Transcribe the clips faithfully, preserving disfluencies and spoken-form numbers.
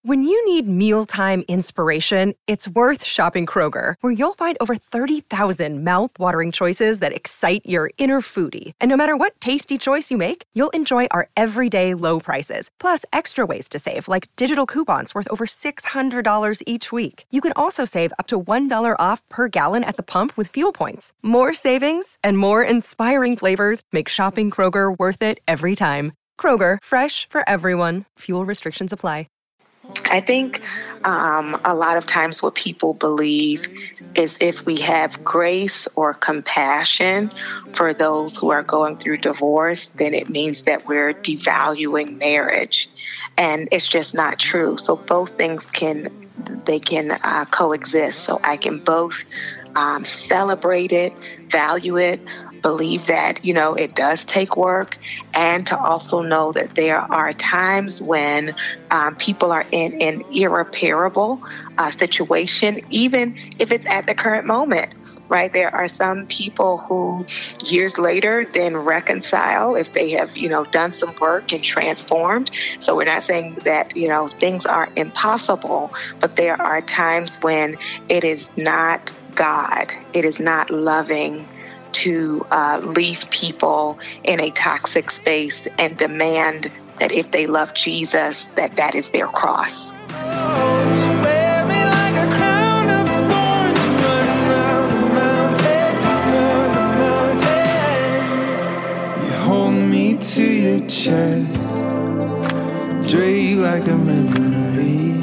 When you need mealtime inspiration, it's worth shopping Kroger, where you'll find over thirty thousand mouth-watering choices that excite your inner foodie. And no matter what tasty choice you make, you'll enjoy our everyday low prices, plus extra ways to save, like digital coupons worth over six hundred dollars each week. You can also save up to one dollar off per gallon at the pump with fuel points. More savings and more inspiring flavors make shopping Kroger worth it every time. Kroger, fresh for everyone. Fuel restrictions apply. I think um, a lot of times what people believe is if we have grace or compassion for those who are going through divorce, then it means that we're devaluing marriage. And it's just not true. So both things can, they can uh, coexist. So I can both um, celebrate it, value it, believe that, you know, it does take work, and to also know that there are times when um, people are in an irreparable uh, situation, even if it's at the current moment, right? There are some people who years later then reconcile if they have, you know, done some work and transformed. So we're not saying that, you know, things are impossible, but there are times when it is not God, it is not loving to uh, leave people in a toxic space and demand that if they love Jesus, that that is their cross. You hold me to your chest, drape like a memory.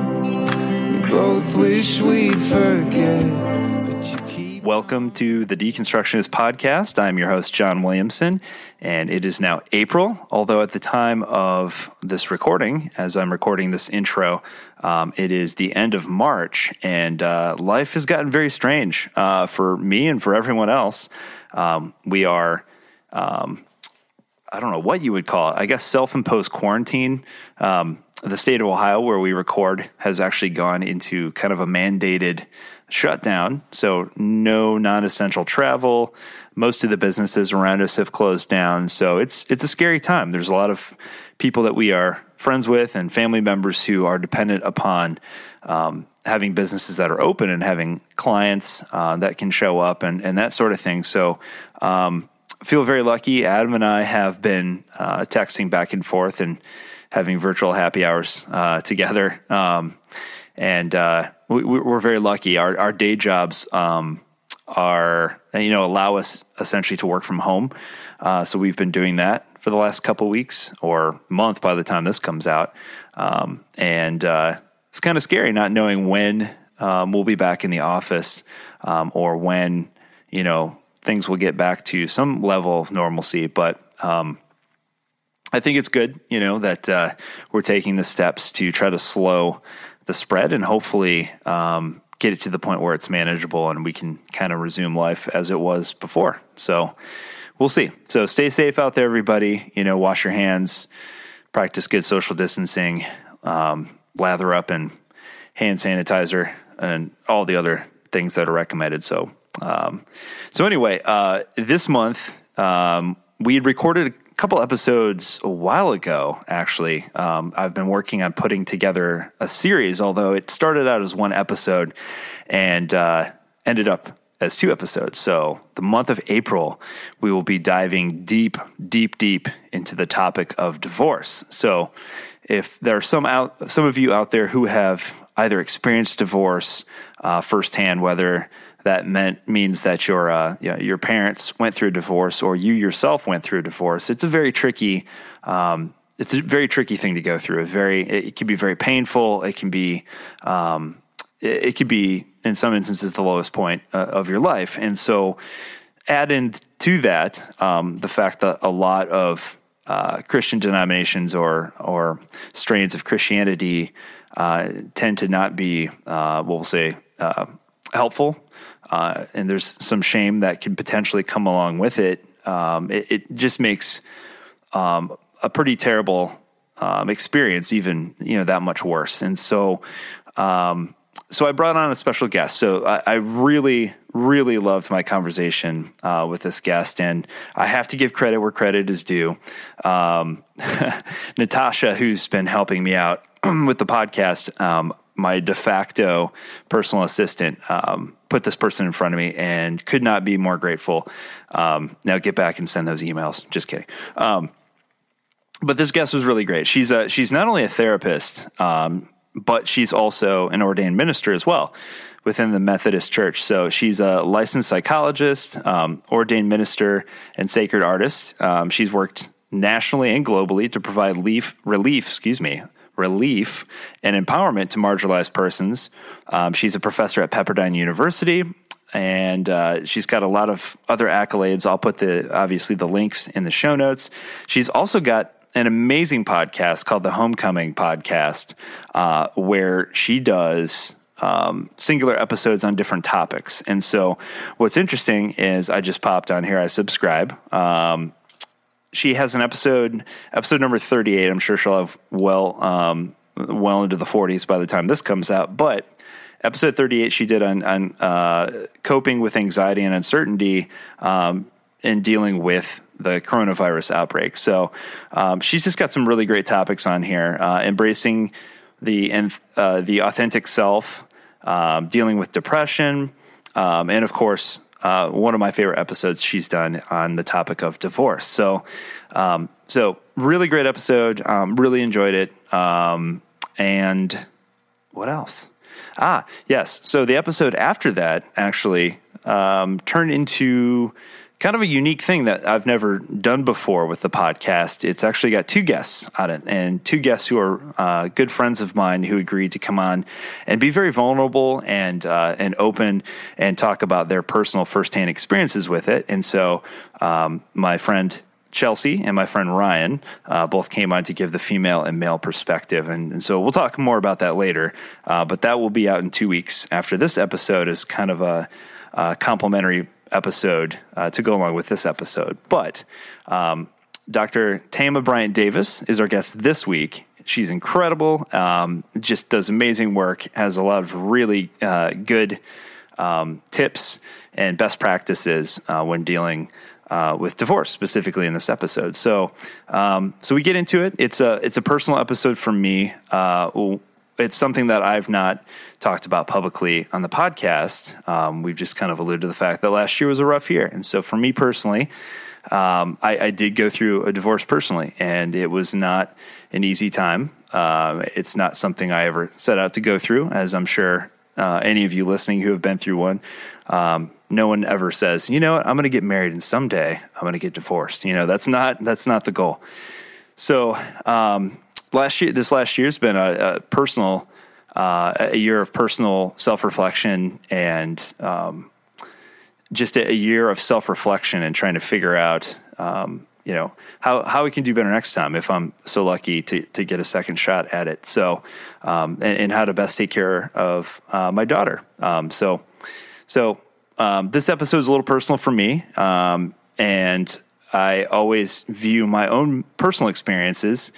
We both wish we'd forget. Welcome to the Deconstructionist Podcast. I'm your host, John Williamson, and it is now April, although at the time of this recording, as I'm recording this intro, um, it is the end of March, and uh, life has gotten very strange uh, for me and for everyone else. Um, we are, um, I don't know what you would call it, I guess self-imposed quarantine. Um, the state of Ohio, where we record, has actually gone into kind of a mandated shut down, so no non-essential travel. Most of the businesses around us have closed down, so it's it's a scary time. There's a lot of people that we are friends with and family members who are dependent upon um, having businesses that are open and having clients uh, that can show up and, and that sort of thing. So um, I feel very lucky. Adam and I have been uh, texting back and forth and having virtual happy hours uh, together. Um, and uh, we, we're very lucky. Our, our day jobs um, are, you know, allow us essentially to work from home. Uh, so we've been doing that for the last couple of weeks or month by the time this comes out. Um, and uh, it's kind of scary not knowing when um, we'll be back in the office um, or when, you know, things will get back to some level of normalcy. But um, I think it's good, you know, that uh, we're taking the steps to try to slow the spread and hopefully um, get it to the point where it's manageable and we can kind of resume life as it was before. So we'll see. So stay safe out there, everybody. You know, wash your hands, practice good social distancing, um, lather up in hand sanitizer and all the other things that are recommended. So, um, so anyway, uh, this month um, we had recorded a couple episodes a while ago, actually. Um, I've been working on putting together a series, although it started out as one episode and uh, ended up as two episodes. So the month of April, we will be diving deep, deep, deep into the topic of divorce. So if there are some out, some of you out there who have either experienced divorce uh, firsthand, whether that meant means that your uh, you know, your parents went through a divorce or you yourself went through a divorce, it's a very tricky um, it's a very tricky thing to go through. It's very it can be very painful. It can be um, it, it could be in some instances the lowest point uh, of your life. And so, add in to that um, the fact that a lot of uh, Christian denominations or or strains of Christianity uh, tend to not be uh, what we'll say uh, helpful. Uh, and there's some shame that can potentially come along with it. Um, it, it just makes um, a pretty terrible um, experience even, you know, that much worse. And so, um, so I brought on a special guest. So I, I really, really loved my conversation uh, with this guest, and I have to give credit where credit is due. Um, Natasha, who's been helping me out with the podcast, um, my de facto personal assistant um, put this person in front of me, and could not be more grateful. Um, now get back and send those emails. Just kidding. Um, but this guest was really great. She's a, she's not only a therapist, um, but she's also an ordained minister as well within the Methodist Church. So she's a licensed psychologist, um, ordained minister, and sacred artist. Um, she's worked nationally and globally to provide relief, relief, excuse me, relief and empowerment to marginalized persons. Um, she's a professor at Pepperdine University, and uh, she's got a lot of other accolades. I'll put the obviously the links in the show notes. She's also got an amazing podcast called the Homecoming Podcast, uh, where she does um, singular episodes on different topics. And so what's interesting is I just popped on here. I subscribe. Um, She has an episode, episode number thirty-eight. I'm sure she'll have well, um, well into the forties by the time this comes out. But episode thirty-eight, she did on, on uh, coping with anxiety and uncertainty um, in dealing with the coronavirus outbreak. So um, she's just got some really great topics on here: uh, embracing the uh, the authentic self, um, dealing with depression, um, and of course, Uh, one of my favorite episodes she's done on the topic of divorce. So, um, so really great episode. Um, really enjoyed it. Um, and what else? Ah, yes. So the episode after that actually um, turned into kind of a unique thing that I've never done before with the podcast. It's actually got two guests on it, and two guests who are uh, good friends of mine who agreed to come on and be very vulnerable and uh, and open and talk about their personal firsthand experiences with it. And so um, my friend Chelsea and my friend Ryan uh, both came on to give the female and male perspective. And, and so we'll talk more about that later, uh, but that will be out in two weeks after this episode is kind of a, a complimentary episode uh, to go along with this episode. But um, Doctor Tama Bryant Davis is our guest this week. She's incredible, um, just does amazing work, has a lot of really uh, good um, tips and best practices uh, when dealing uh, with divorce, specifically in this episode. So, um, so we get into it. It's a it's a personal episode for me. Uh, It's something that I've not talked about publicly on the podcast. Um, we've just kind of alluded to the fact that last year was a rough year. And so for me personally, um, I, I did go through a divorce personally, and it was not an easy time. Um, it's not something I ever set out to go through, as I'm sure uh, any of you listening who have been through one. Um, no one ever says, you know what, I'm going to get married and someday I'm going to get divorced. You know, that's not, that's not the goal. So, um, Last year, this last year has been a, a personal, uh, a year of personal self-reflection and um, just a, a year of self-reflection and trying to figure out, um, you know, how, how we can do better next time if I'm so lucky to, to get a second shot at it. So, um, and, and how to best take care of uh, my daughter. Um, so, so um, this episode is a little personal for me, um, and I always view my own personal experiences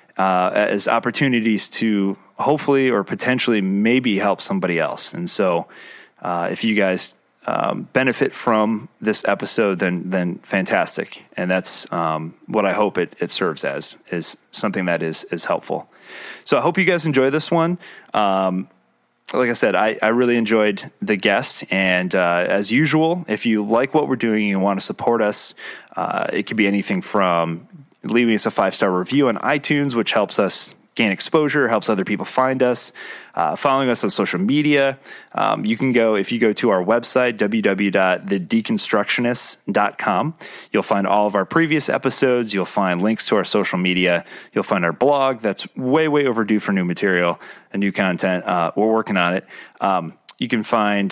Uh, as opportunities to hopefully or potentially maybe help somebody else. And so uh, if you guys um, benefit from this episode, then then fantastic. And that's um, what I hope it, it serves as, is something that is, is helpful. So I hope you guys enjoy this one. Um, like I said, I, I really enjoyed the guest. And uh, as usual, if you like what we're doing and you want to support us, uh, it could be anything from leaving us a five-star review on iTunes, which helps us gain exposure, helps other people find us, uh, following us on social media. Um, you can go, if you go to our website, w w w dot the deconstructionists dot com, you'll find all of our previous episodes. You'll find links to our social media. You'll find our blog that's way, way overdue for new material and new content. Uh, we're working on it. Um, You can find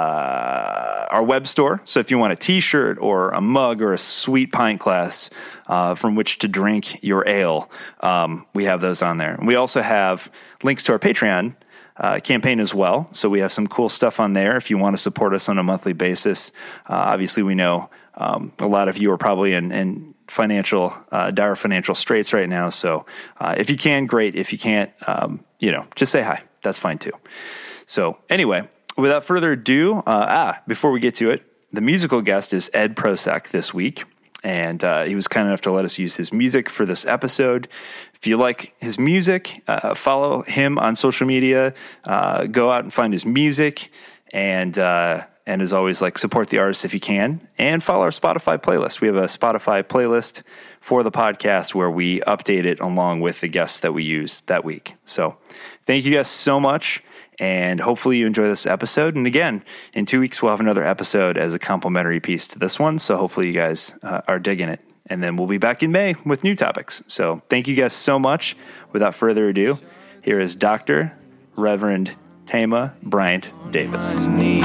uh, our web store. So if you want a T-shirt or a mug or a sweet pint glass uh, from which to drink your ale, um, we have those on there. We also have links to our Patreon uh, campaign as well. So we have some cool stuff on there if you want to support us on a monthly basis. Uh, obviously, we know um, a lot of you are probably in, in financial, uh, dire financial straits right now. So uh, if you can, great. If you can't, um, you know, just say hi. That's fine too. So anyway, without further ado, uh, ah, before we get to it, the musical guest is Ed Prosek this week. and uh, he was kind enough to let us use his music for this episode. If you like his music, uh, follow him on social media. Uh, go out and find his music, and uh, and as always, like support the artist if you can, and follow our Spotify playlist. We have a Spotify playlist for the podcast where we update it along with the guests that we use that week. So thank you guys so much, and hopefully you enjoy this episode. And again, in two weeks, we'll have another episode as a complimentary piece to this one. So hopefully you guys uh, are digging it. And then we'll be back in May with new topics. So thank you guys so much. Without further ado, here is Doctor Reverend Thema Bryant Davis.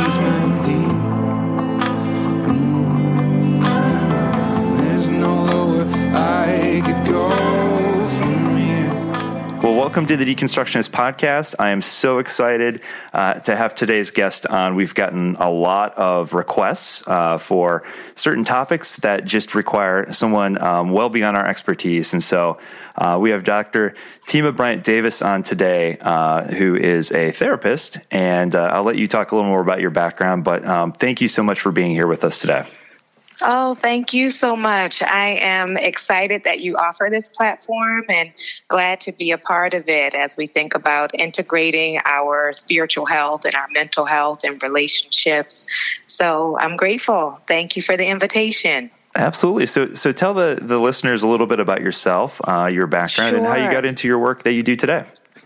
I could go from here. Well, welcome to the Deconstructionist Podcast. I am so excited uh, to have today's guest on. We've gotten a lot of requests uh, for certain topics that just require someone um, well beyond our expertise. And so uh, we have Doctor Thema Bryant Davis on today, uh, who is a therapist. And uh, I'll let you talk a little more about your background. But um, thank you so much for being here with us today. Oh, thank you so much. I am excited that you offer this platform and glad to be a part of it as we think about integrating our spiritual health and our mental health and relationships. So I'm grateful. Thank you for the invitation. Absolutely. So so tell the, the listeners a little bit about yourself, uh, your background, Sure. and how you got into your work that you do today.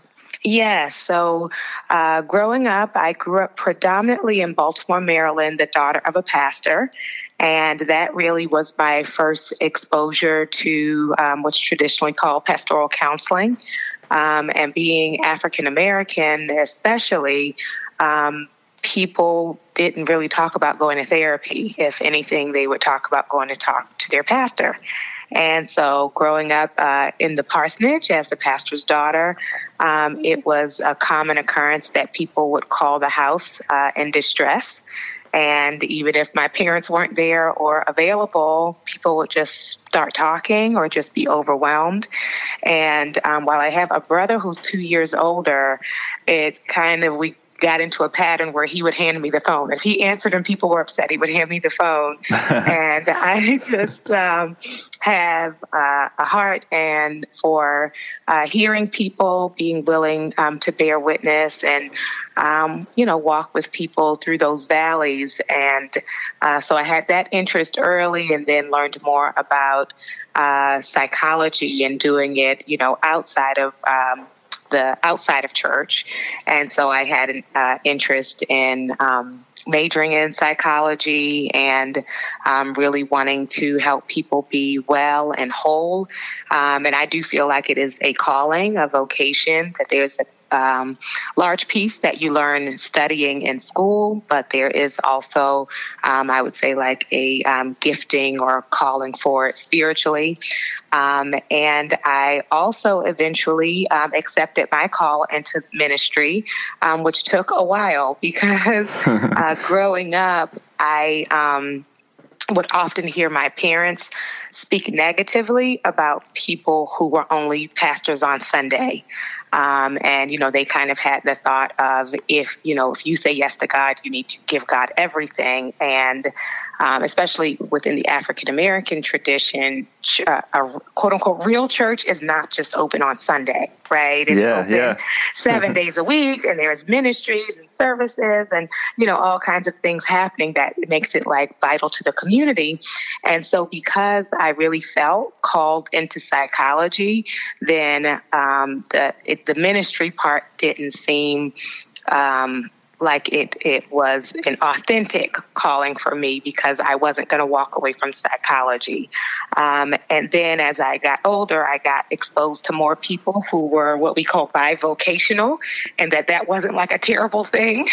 Yes. So uh, growing up, I grew up predominantly in Baltimore, Maryland, the daughter of a pastor. And that really was my first exposure to um, what's traditionally called pastoral counseling. Um, and being African American, especially, um, people didn't really talk about going to therapy. If anything, they would talk about going to talk to their pastor. And so growing up uh, in the parsonage as the pastor's daughter, um, it was a common occurrence that people would call the house uh, in distress. And even if my parents weren't there or available, people would just start talking or just be overwhelmed. And um, while I have a brother who's two years older, it kind of, we got into a pattern where he would hand me the phone. If he answered and people were upset, he would hand me the phone. And I just um, have uh, a heart and for uh, hearing people, being willing um, to bear witness and, um, you know, walk with people through those valleys. And uh, so I had that interest early and then learned more about uh, psychology and doing it, you know, outside of um the outside of church. And so I had an uh, interest in um, majoring in psychology and um, really wanting to help people be well and whole. Um, and I do feel like it is a calling, a vocation, that there's a Um, large piece that you learn studying in school, but there is also, um, I would say, like a um, gifting or calling for it spiritually. Um, and I also eventually um, accepted my call into ministry, um, which took a while because uh, growing up, I um, would often hear my parents speak negatively about people who were only pastors on Sunday. Um, and, you know, they kind of had the thought of if, you know, if you say yes to God, you need to give God everything. And um, especially within the African-American tradition, ch- uh, a quote unquote real church is not just open on Sunday, right? It's yeah, open yeah. seven days a week, and there's ministries and services and, you know, all kinds of things happening that makes it like vital to the community. And so because I really felt called into psychology, then um, the it, the ministry part didn't seem um, like it it was an authentic calling for me because I wasn't going to walk away from psychology. Um, and then as I got older, I got exposed to more people who were what we call bivocational, and that that wasn't like a terrible thing,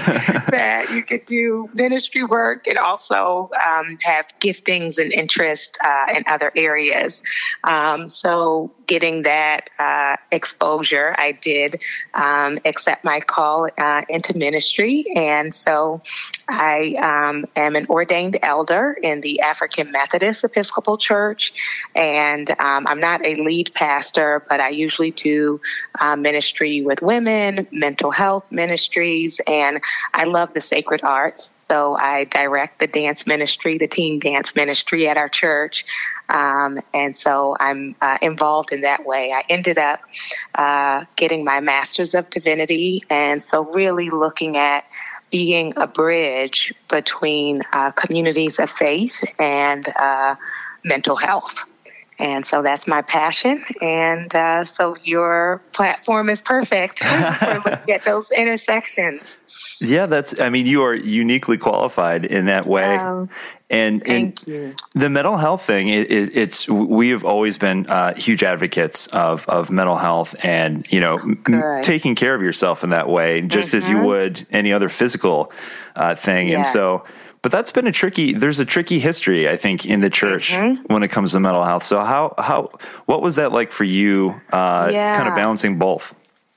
that you could do ministry work and also um, have giftings and interests uh, in other areas. Um, so getting that uh, exposure, I did um, accept my call uh, into ministry. ministry. And so I um, am an ordained elder in the African Methodist Episcopal Church. And um, I'm not a lead pastor, but I usually do uh, ministry with women, mental health ministries, and I love the sacred arts. So I direct the dance ministry, the teen dance ministry at our church. Um, and so I'm uh, involved in that way. I ended up uh, getting my Master's of Divinity, and so really looking at being a bridge between uh, communities of faith and uh, mental health. And so that's my passion. And uh, so your platform is perfect for looking at those intersections. Yeah, that's, I mean, you are uniquely qualified in that way. Wow. And, Thank and you. The mental health thing, it, it, it's, we have always been uh, huge advocates of, of mental health and, you know, m- taking care of yourself in that way, just mm-hmm. as you would any other physical uh, thing. Yes. And so, but that's been a tricky, there's a tricky history, I think, in the church mm-hmm. when it comes to mental health. So how, how, what was that like for you, uh, yeah. kind of balancing both?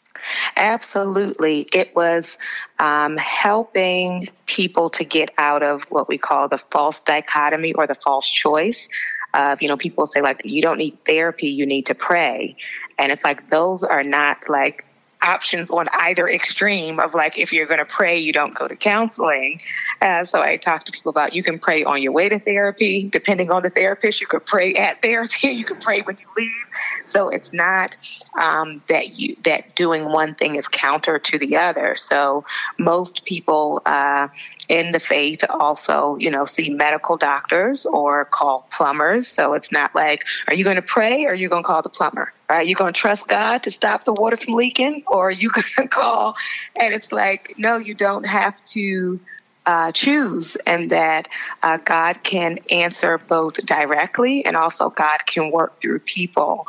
Absolutely. It was um, helping people to get out of what we call the false dichotomy or the false choice of, you know, people say like, you don't need therapy, you need to pray. And it's like, those are not like options on either extreme of like, if you're going to pray, you don't go to counseling. Uh, so I talk to people about, you can pray on your way to therapy, depending on the therapist, you could pray at therapy, you can pray when you leave. So it's not um, that you, that doing one thing is counter to the other. So most people uh, in the faith also, you know, see medical doctors or call plumbers. So it's not like, are you going to pray or are you going to call the plumber? Are you going to trust God to stop the water from leaking, or are you going to call? And it's like, no, you don't have to uh, choose, and that uh, God can answer both directly, and also God can work through people.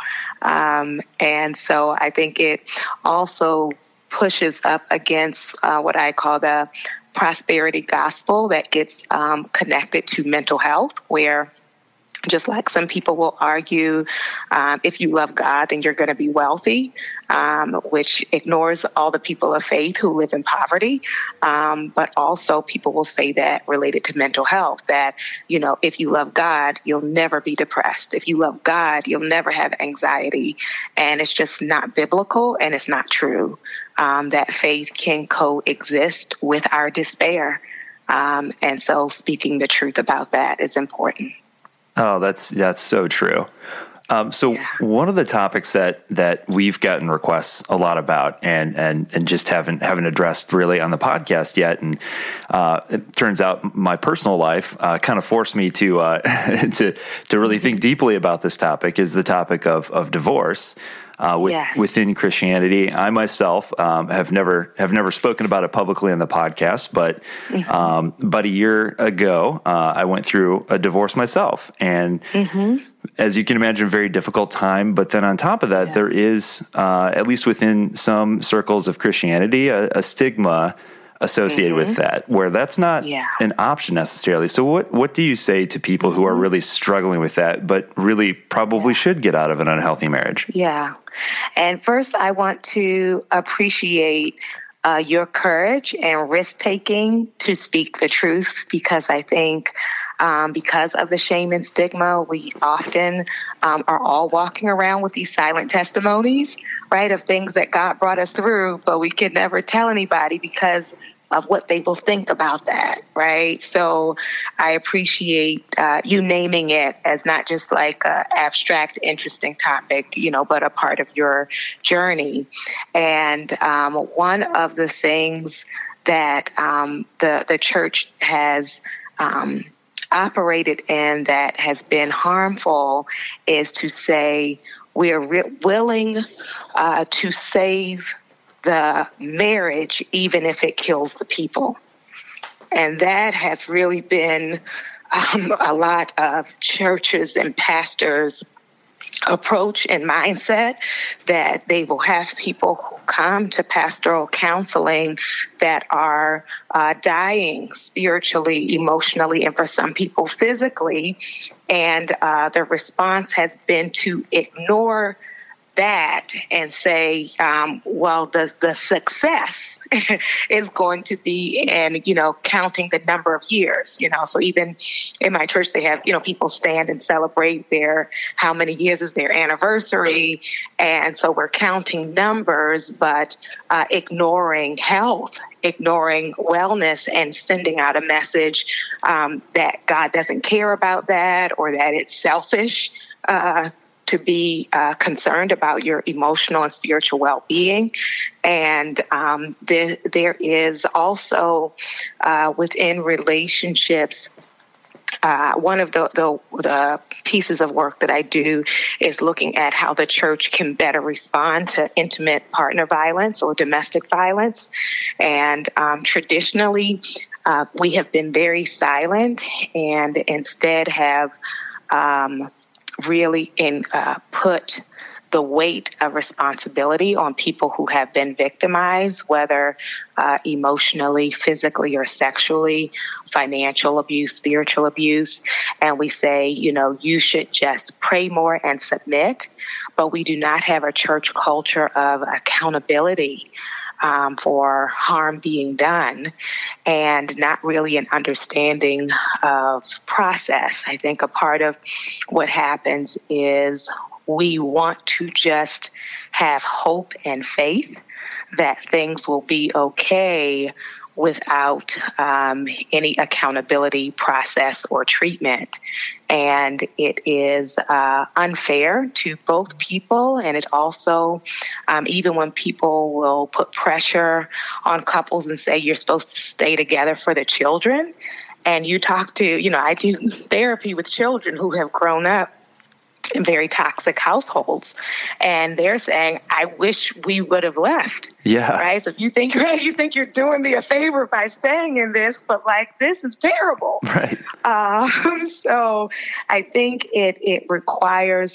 Um, and so I think it also pushes up against uh, what I call the prosperity gospel that gets um, connected to mental health, where just like some people will argue, um, if you love God, then you're going to be wealthy, um, which ignores all the people of faith who live in poverty. Um, but also people will say that related to mental health, that, you know, if you love God, you'll never be depressed. If you love God, you'll never have anxiety. And it's just not biblical, and it's not true, um, that faith can coexist with our despair. Um, and so speaking the truth about that is important. Oh, that's that's so true. Um, so yeah. One of the topics that that we've gotten requests a lot about, and and and just haven't haven't addressed really on the podcast yet, and uh, it turns out my personal life uh, kind of forced me to uh, to to really think deeply about this topic, is the topic of of divorce. Uh, with, yes. Within Christianity, I myself um, have never have never spoken about it publicly on the podcast, but mm-hmm. um, about a year ago, uh, I went through a divorce myself, and mm-hmm. as you can imagine, a very difficult time. But then on top of that, yeah. there is, uh, at least within some circles of Christianity, a, a stigma associated mm-hmm. with that, where that's not yeah. an option necessarily. So what, what do you say to people who are really struggling with that, but really probably yeah. should get out of an unhealthy marriage? Yeah. And first, I want to appreciate uh, your courage and risk-taking to speak the truth, because I think um, because of the shame and stigma, we often um, are all walking around with these silent testimonies, right, of things that God brought us through, but we could never tell anybody because of what they will think about that, right? So I appreciate uh, you naming it as not just like an abstract, interesting topic, you know, but a part of your journey. And um, one of the things that um, the the church has um, operated in that has been harmful is to say we are re- willing uh, to save the marriage, even if it kills the people. And that has really been um, a lot of churches and pastors' approach and mindset, that they will have people who come to pastoral counseling that are uh, dying spiritually, emotionally, and for some people physically. And uh, the response has been to ignore that and say, um, well, the, the success is going to be in, you know, counting the number of years, you know. So even in my church, they have, you know, people stand and celebrate their, how many years is their anniversary. And so we're counting numbers, but uh, ignoring health, ignoring wellness, and sending out a message um, that God doesn't care about that, or that it's selfish uh, to be uh, concerned about your emotional and spiritual well-being. And um, there, there is also uh, within relationships, Uh, one of the, the the pieces of work that I do is looking at how the church can better respond to intimate partner violence or domestic violence. And um, traditionally, uh, we have been very silent and instead have um, really in, uh, put the weight of responsibility on people who have been victimized, whether uh, emotionally, physically, or sexually, financial abuse, spiritual abuse. And we say, you know, you should just pray more and submit. But we do not have a church culture of accountability um, for harm being done, and not really an understanding of process. I think a part of what happens is we want to just have hope and faith that things will be okay without um, any accountability process or treatment. And it is uh, unfair to both people. And it also, um, even when people will put pressure on couples and say, you're supposed to stay together for the children. And you talk to, you know, I do therapy with children who have grown up in very toxic households, and they're saying, I wish we would have left. Yeah. Right. So if you think, right, you think you're doing me a favor by staying in this, but like, this is terrible. Right. Um, so I think it, it requires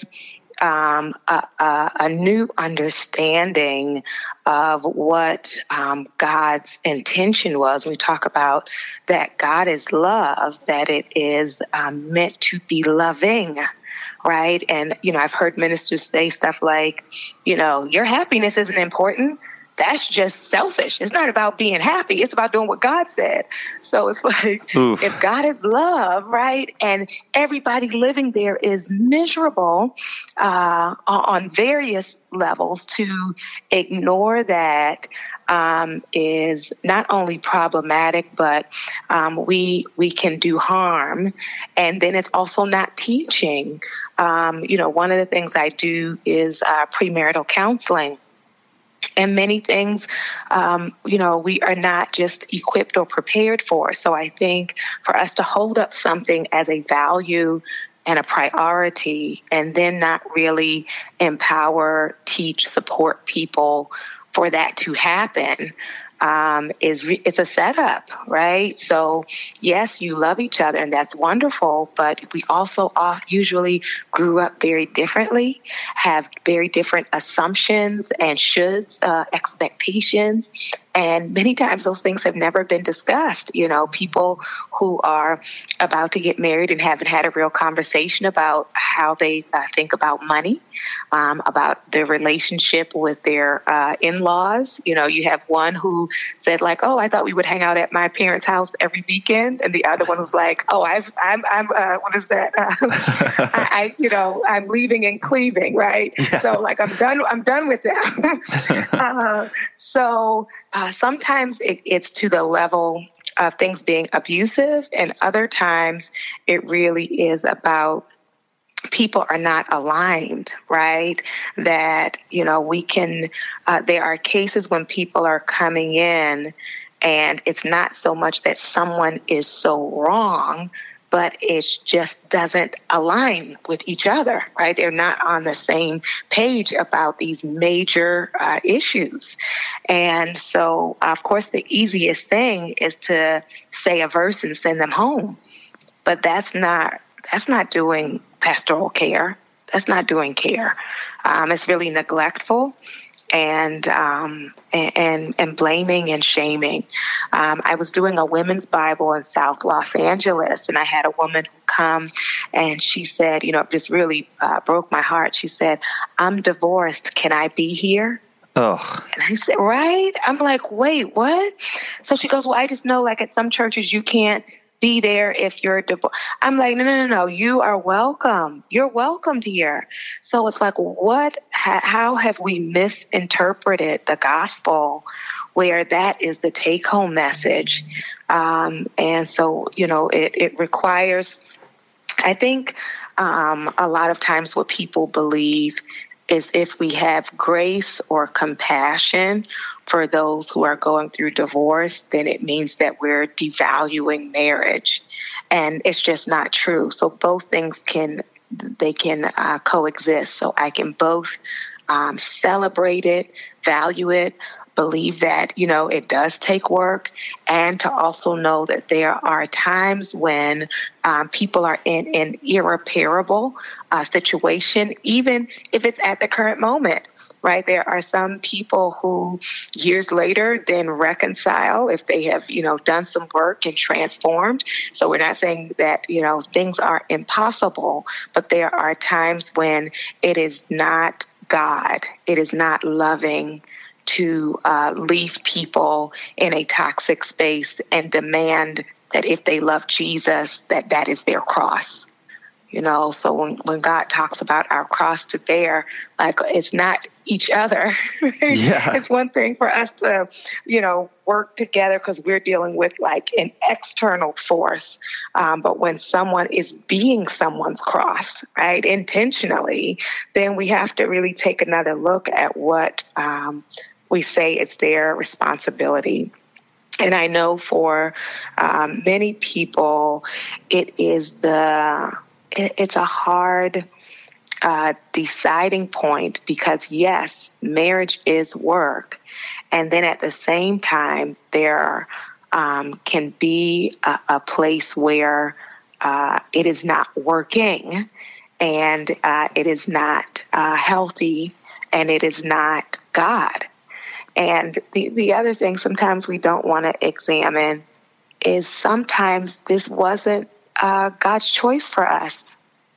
um, a, a, a new understanding of what um, God's intention was. We talk about that God is love, that it is um, meant to be loving. Right. And, you know, I've heard ministers say stuff like, you know, your happiness isn't important. That's just selfish. It's not about being happy. It's about doing what God said. So it's like, Oof. If God is love, right, and everybody living there is miserable uh, on various levels, to ignore that um, is not only problematic, but um, we we can do harm. And then it's also not teaching. Um, you know, one of the things I do is uh, premarital counseling. And many things, um, you know, we are not just equipped or prepared for. So I think for us to hold up something as a value and a priority, and then not really empower, teach, support people for that to happen, um, is re- it's a setup, right? So yes, you love each other, and that's wonderful, but we also off usually grew up very differently, have very different assumptions and shoulds, uh, expectations. And many times those things have never been discussed. You know, people who are about to get married and haven't had a real conversation about how they uh, think about money, um, about their relationship with their uh, in-laws. You know, you have one who said like, "Oh, I thought we would hang out at my parents' house every weekend," and the other one was like, "Oh, I've, I'm, I'm, uh, what is that? Uh, I, I, you know, I'm leaving and cleaving, right? Yeah. So like, I'm done. I'm done with that." uh, so. Uh, sometimes it, it's to the level of things being abusive, and other times it really is about people are not aligned, right? That, you know, we can, uh, there are cases when people are coming in and it's not so much that someone is so wrong, but it just doesn't align with each other, right? They're not on the same page about these major uh, issues. And so, of course, the easiest thing is to say a verse and send them home. But that's not that's not doing pastoral care. That's not doing care. Um, it's really neglectful. and um, and and blaming and shaming. Um, I was doing a women's Bible in South Los Angeles, and I had a woman who come, and she said, you know, it just really uh, broke my heart. She said, "I'm divorced. Can I be here?" Oh. And I said, right? I'm like, wait, what? So she goes, well, I just know, like, at some churches you can't be there if you're divorced. I'm like, no, no, no, no. You are welcome. You're welcomed here. So it's like, what? How have we misinterpreted the gospel where that is the take-home message? Um, and so, you know, it, it requires, I think, um, a lot of times what people believe is if we have grace or compassion for those who are going through divorce, then it means that we're devaluing marriage. And it's just not true. So both things can, they can uh, coexist. So I can both um, celebrate it, value it, believe that, you know, it does take work, and to also know that there are times when um, people are in an irreparable uh, situation, even if it's at the current moment, right? There are some people who years later then reconcile if they have, you know, done some work and transformed. So we're not saying that, you know, things are impossible, but there are times when it is not God, it is not loving to uh, leave people in a toxic space and demand that if they love Jesus, that that is their cross. You know, so when, when God talks about our cross to bear, like, it's not each other. Yeah. It's one thing for us to, you know, work together because we're dealing with like an external force. Um, but when someone is being someone's cross, right, intentionally, then we have to really take another look at what um, we say is their responsibility. And I know for um, many people, it is the, it, it's a hard uh, deciding point because, yes, marriage is work. And then at the same time, there um, can be a, a place where uh, it is not working and uh, it is not uh, healthy and it is not God. And the, the other thing sometimes we don't want to examine is sometimes this wasn't uh, God's choice for us.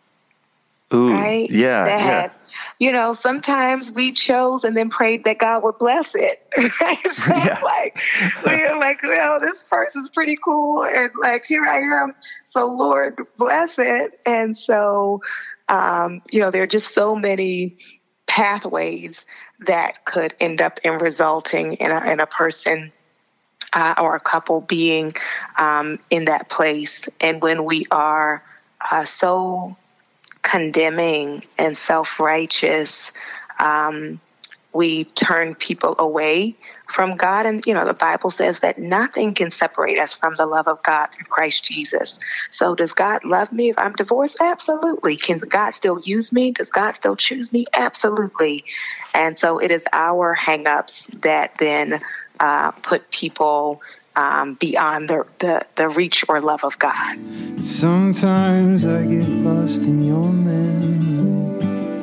Ooh, right? Yeah, that, yeah. You know, sometimes we chose and then prayed that God would bless it. Right? So Yeah. like, we're like, well, this person's pretty cool. And like, here I am. So Lord, bless it. And so, um, you know, there are just so many pathways that could end up in resulting in a, in a person uh, or a couple being um, in that place. And when we are uh, so condemning and self-righteous, um, we turn people away from God. And, you know, the Bible says that nothing can separate us from the love of God through Christ Jesus. So does God love me if I'm divorced? Absolutely. Can God still use me? Does God still choose me? Absolutely. And so it is our hang-ups that then uh, put people um, beyond the, the, the reach or love of God. Sometimes I get lost in your memory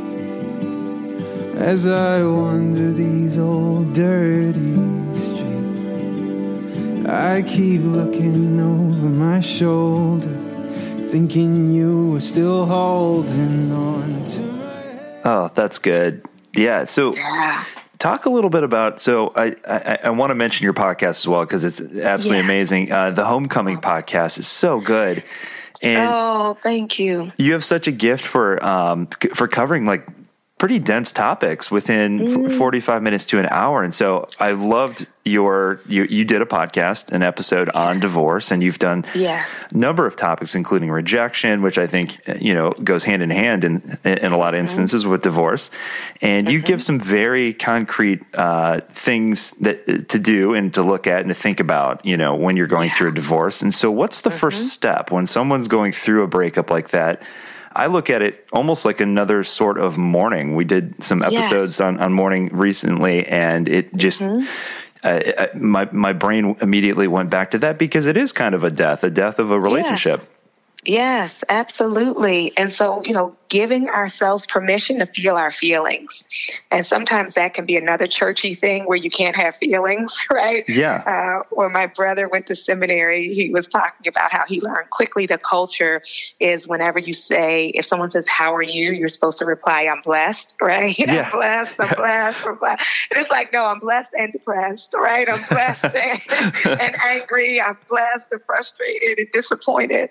as I wander these old dirty streets. I keep looking over my shoulder, thinking you were still holding on to my head. Oh, that's good. Yeah. So Yeah. talk a little bit about, so I, I, I want to mention your podcast as well, because it's absolutely Yes. amazing. Uh, the Homecoming podcast is so good. And Oh, thank you. you have such a gift for, um, c- for covering like pretty dense topics within Mm. f- forty-five minutes to an hour. And so I loved your, you, you did a podcast, an episode on divorce, and you've done Yes. a number of topics, including rejection, which I think, you know, goes hand in hand in, in a lot of instances with divorce. And you give some very concrete uh, things that to do and to look at and to think about, you know, when you're going Yeah. through a divorce. And so what's the first step when someone's going through a breakup like that? I look at it almost like another sort of mourning. We did some episodes Yes. on, on mourning recently, and it just, uh, my, my brain immediately went back to that because it is kind of a death, a death of a relationship. Yes, absolutely. And so, you know, giving ourselves permission to feel our feelings. And sometimes that can be another churchy thing where you can't have feelings, right? Yeah. Uh, when my brother went to seminary, he was talking about how he learned quickly the culture is whenever you say, if someone says, how are you? You're supposed to reply, I'm blessed, right? Yeah. I'm blessed, I'm blessed, I'm blessed. And it's like, no, I'm blessed and depressed, right? I'm blessed and, and angry. I'm blessed and frustrated and disappointed.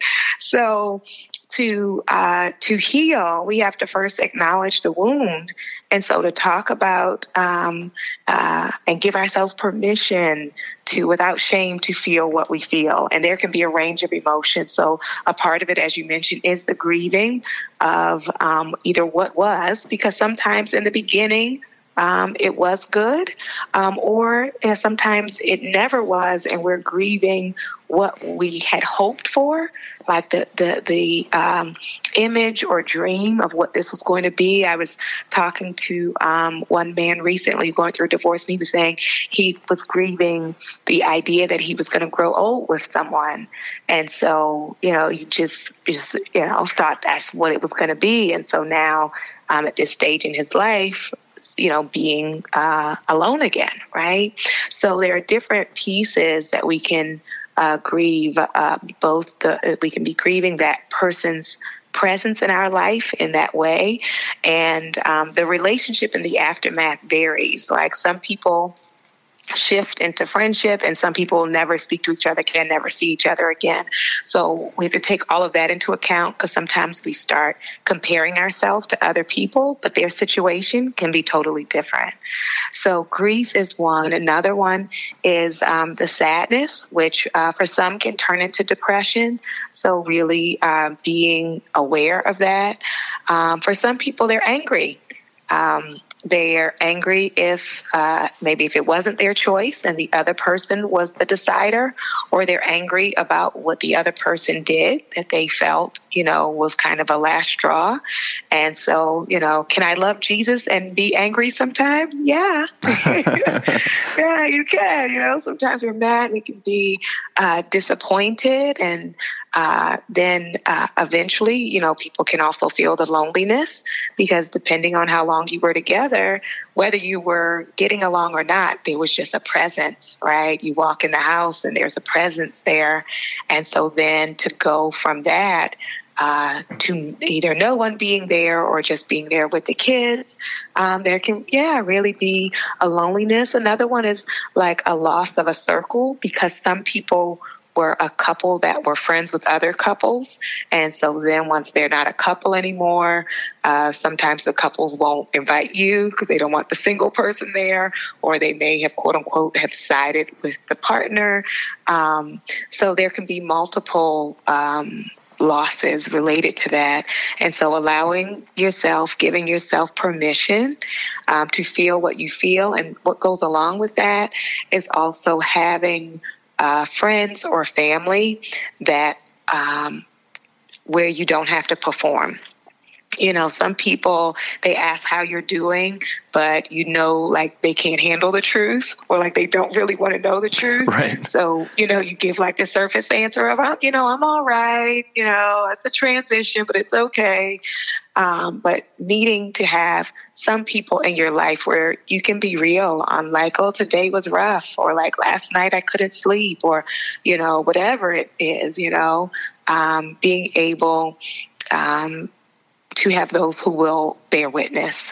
So to uh, to heal, we have to first acknowledge the wound. And so to talk about um, uh, and give ourselves permission to, without shame, to feel what we feel. And there can be a range of emotions. So a part of it, as you mentioned, is the grieving of um, either what was, because sometimes in the beginning, Um, it was good, um, or uh, sometimes it never was, and we're grieving what we had hoped for, like the the the um, image or dream of what this was going to be. I was talking to um, one man recently going through a divorce, and he was saying he was grieving the idea that he was going to grow old with someone, and so you know he just just you know thought that's what it was going to be, and so now um, at this stage in his life, you know, being uh, alone again, right? So there are different pieces that we can uh, grieve. Uh, both the we can be grieving that person's presence in our life in that way, and um, the relationship in the aftermath varies. Like some people shift into friendship, and some people never speak to each other, can never see each other again. So we have to take all of that into account, because sometimes we start comparing ourselves to other people, but their situation can be totally different. So grief is one. Another one is um, the sadness, which uh, for some can turn into depression. So really uh, being aware of that. Um, for some people, they're angry. Um, They're angry if uh, maybe if it wasn't their choice and the other person was the decider, or they're angry about what the other person did that they felt, you know, was kind of a last straw. And so, you know, can I love Jesus and be angry sometimes? Yeah. Yeah, you can. You know, sometimes we're mad. We can be uh, disappointed, and Uh, then uh, eventually, you know, people can also feel the loneliness, because depending on how long you were together, whether you were getting along or not, there was just a presence, right? You walk in the house and there's a presence there. And so then to go from that uh, to either no one being there or just being there with the kids, um, there can, yeah, really be a loneliness. Another one is like a loss of a circle, because some people were a couple that were friends with other couples. And so then once they're not a couple anymore, uh, sometimes the couples won't invite you because they don't want the single person there, or they may have, quote unquote, have sided with the partner. Um, so there can be multiple um, losses related to that. And so allowing yourself, giving yourself permission um, to feel what you feel. And what goes along with that is also having Uh, friends or family that um, where you don't have to perform. You know, some people, they ask how you're doing, but you know, like they can't handle the truth, or like they don't really want to know the truth. Right. So, you know, you give like the surface answer of, you know, I'm all right. You know, it's a transition, but it's okay. Um, but needing to have some people in your life where you can be real on like, oh, today was rough, or like last night I couldn't sleep, or, you know, whatever it is, you know, um, being able um, to have those who will bear witness.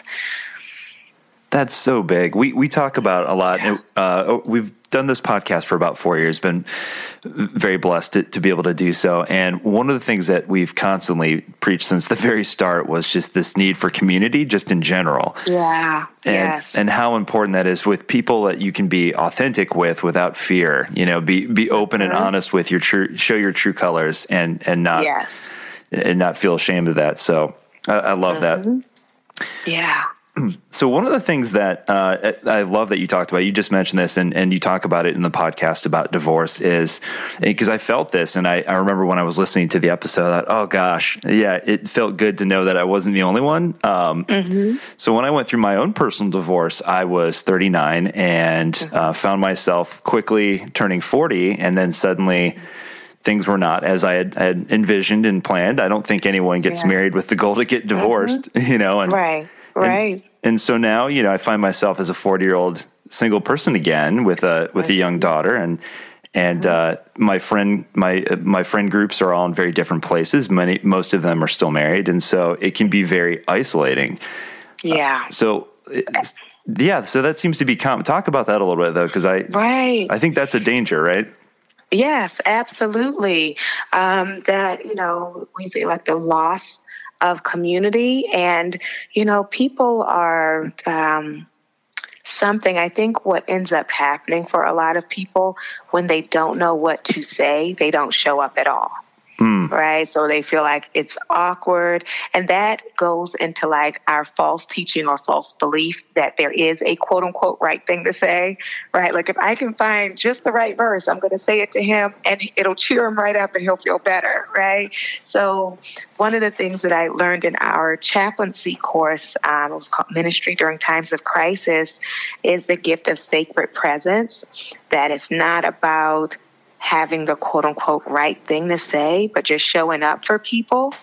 That's so big. We we talk about a lot. Yeah. Uh, we've done this podcast for about four years, been very blessed to, to be able to do so. And one of the things that we've constantly preached since the very start was just this need for community, just in general. Yeah. And, yes. and how important that is with people that you can be authentic with without fear, you know, be, be open mm-hmm. and honest with your true, show your true colors, and, and not, yes. and not feel ashamed of that. So I, I love mm-hmm. that. Yeah. So one of the things that uh, I love that you talked about, you just mentioned this, and, and you talk about it in the podcast about divorce, is because I felt this, and I, I remember when I was listening to the episode, I thought, oh gosh, yeah, it felt good to know that I wasn't the only one. Um, mm-hmm. So when I went through my own personal divorce, I was thirty-nine and mm-hmm. uh, found myself quickly turning forty, and then suddenly things were not as I had, had envisioned and planned. I don't think anyone gets yeah. married with the goal to get divorced, mm-hmm. you know, and right, right. And, and so now, you know, I find myself as a forty year old single person again with a, with a young daughter, and, and, uh, my friend, my, uh, my friend groups are all in very different places. Many, most of them are still married. And so it can be very isolating. Yeah. Uh, so, yeah, so that seems to be common. Talk about that a little bit though. Cause I, right. I think that's a danger, right? Yes, absolutely. Um, that, you know, we say like the loss of community, and, you know, people are, um, something, I think what ends up happening for a lot of people when they don't know what to say, they don't show up at all. Mm. Right. So they feel like it's awkward. And that goes into like our false teaching or false belief that there is a quote unquote right thing to say. Right. Like if I can find just the right verse, I'm going to say it to him and it'll cheer him right up and he'll feel better. Right. So one of the things that I learned in our chaplaincy course, um, it was called Ministry During Times of Crisis, is the gift of sacred presence. That it's not about having the quote unquote right thing to say, but just showing up for people.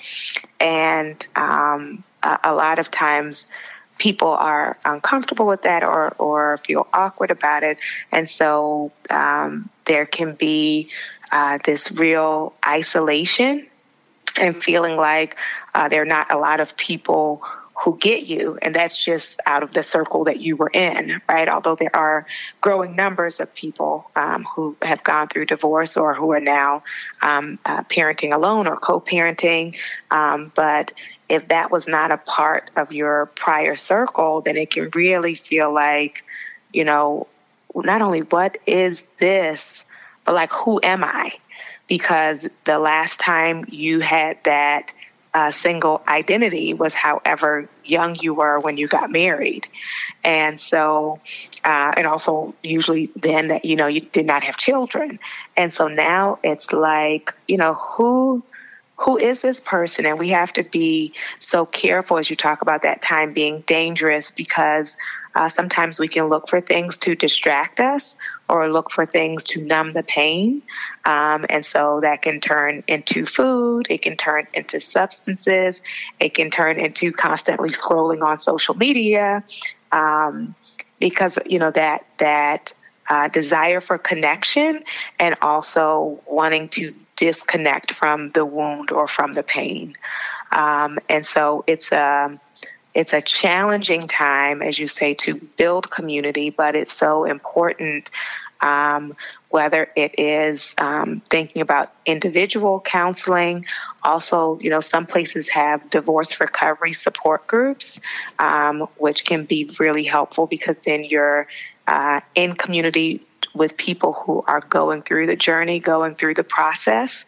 And um, a, a lot of times people are uncomfortable with that or, or feel awkward about it. And so um, there can be uh, this real isolation and feeling like uh, there are not a lot of people who get you, and that's just out of the circle that you were in, right? Although there are growing numbers of people um, who have gone through divorce or who are now um, uh, parenting alone or co-parenting. Um, but if that was not a part of your prior circle, then it can really feel like, you know, not only what is this, but like, who am I? Because the last time you had that Uh, single identity was however young you were when you got married. And so, uh, and also usually then that, you know, you did not have children. And so now it's like, you know, who, who is this person? And we have to be so careful as you talk about that time being dangerous, because uh, sometimes we can look for things to distract us or look for things to numb the pain. Um, and so that can turn into food. It can turn into substances. It can turn into constantly scrolling on social media. Um, because, you know, that, that uh, desire for connection and also wanting to disconnect from the wound or from the pain. Um, and so it's a, it's a challenging time, as you say, to build community, but it's so important, um, whether it is um, thinking about individual counseling. Also, you know, some places have divorce recovery support groups, um, which can be really helpful because then you're uh, in community with people who are going through the journey, going through the process.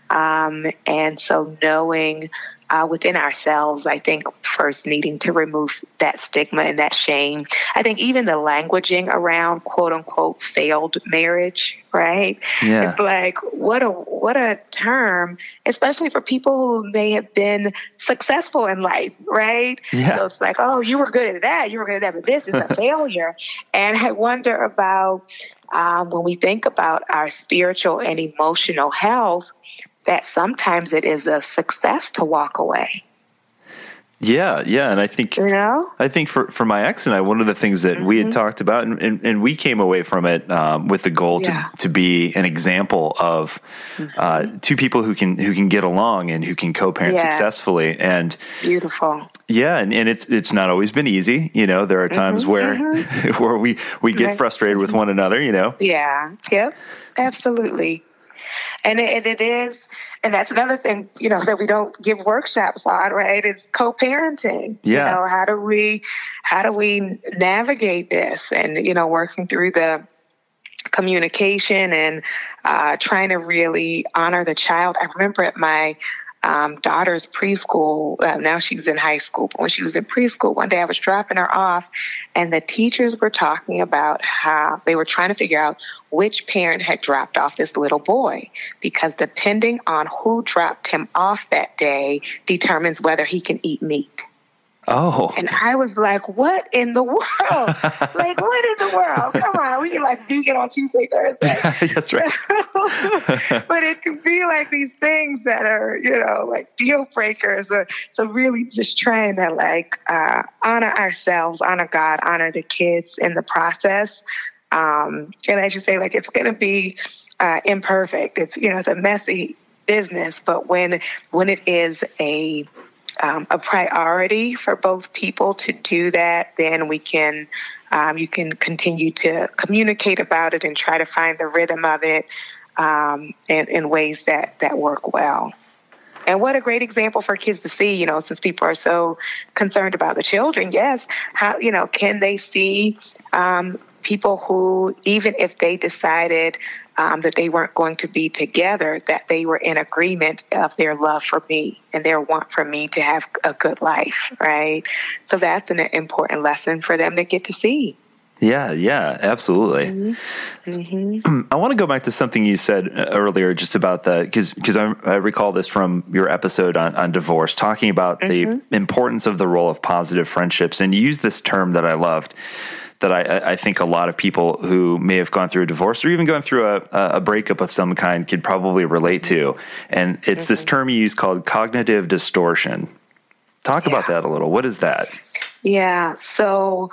Um, and so knowing uh, within ourselves, I think first needing to remove that stigma and that shame. I think even the languaging around quote unquote failed marriage, right? Yeah. It's like, what a, what a term, especially for people who may have been successful in life, right? Yeah. So it's like, oh, you were good at that. You were good at that, but this is a failure. And I wonder about, Um, when we think about our spiritual and emotional health, that sometimes it is a success to walk away. Yeah, yeah, and I think you know, I think for, for my ex and I, one of the things that mm-hmm. we had talked about, and, and, and we came away from it um, with the goal yeah. to, to be an example of mm-hmm. uh, two people who can who can get along and who can co-parent yes. successfully. And beautiful. Yeah, and, and it's it's not always been easy. You know, there are times mm-hmm, where mm-hmm. where we, we get right. frustrated with one another, you know. Yeah, yep, absolutely. And it, and it is, and that's another thing, you know, that we don't give workshops on, right? It's co-parenting. Yeah. You know, how do we, how do we navigate this? And, you know, working through the communication and uh, trying to really honor the child. I remember at my Um, daughter's preschool, uh, now she's in high school, but when she was in preschool, one day I was dropping her off and the teachers were talking about how they were trying to figure out which parent had dropped off this little boy, because depending on who dropped him off that day determines whether he can eat meat. Oh. And I was like, what in the world? Like, what in the world? Come on, we can like vegan on Tuesday, Thursday. That's right. but it can be like these things that are, you know, like deal breakers. Or, so really just trying to like uh, honor ourselves, honor God, honor the kids in the process. Um, and as you say, like it's going to be uh, imperfect. It's, you know, it's a messy business, but when when it is a um, a priority for both people to do that, then we can um, you can continue to communicate about it and try to find the rhythm of it um, in, in ways that that work well. And what a great example for kids to see, you know, since people are so concerned about the children. Yes, how, you know, can they see um, people who, even if they decided um, that they weren't going to be together, that they were in agreement of their love for me and their want for me to have a good life, right? So that's an important lesson for them to get to see. Yeah, yeah, absolutely. Mm-hmm. Mm-hmm. I want to go back to something you said earlier, just about the, because because I, I recall this from your episode on, on divorce, talking about mm-hmm. the importance of the role of positive friendships. And you used this term that I loved, that I, I think a lot of people who may have gone through a divorce or even gone through a, a breakup of some kind could probably relate to. And it's mm-hmm. this term you use called cognitive distortion. Talk yeah. about that a little. What is that? Yeah, so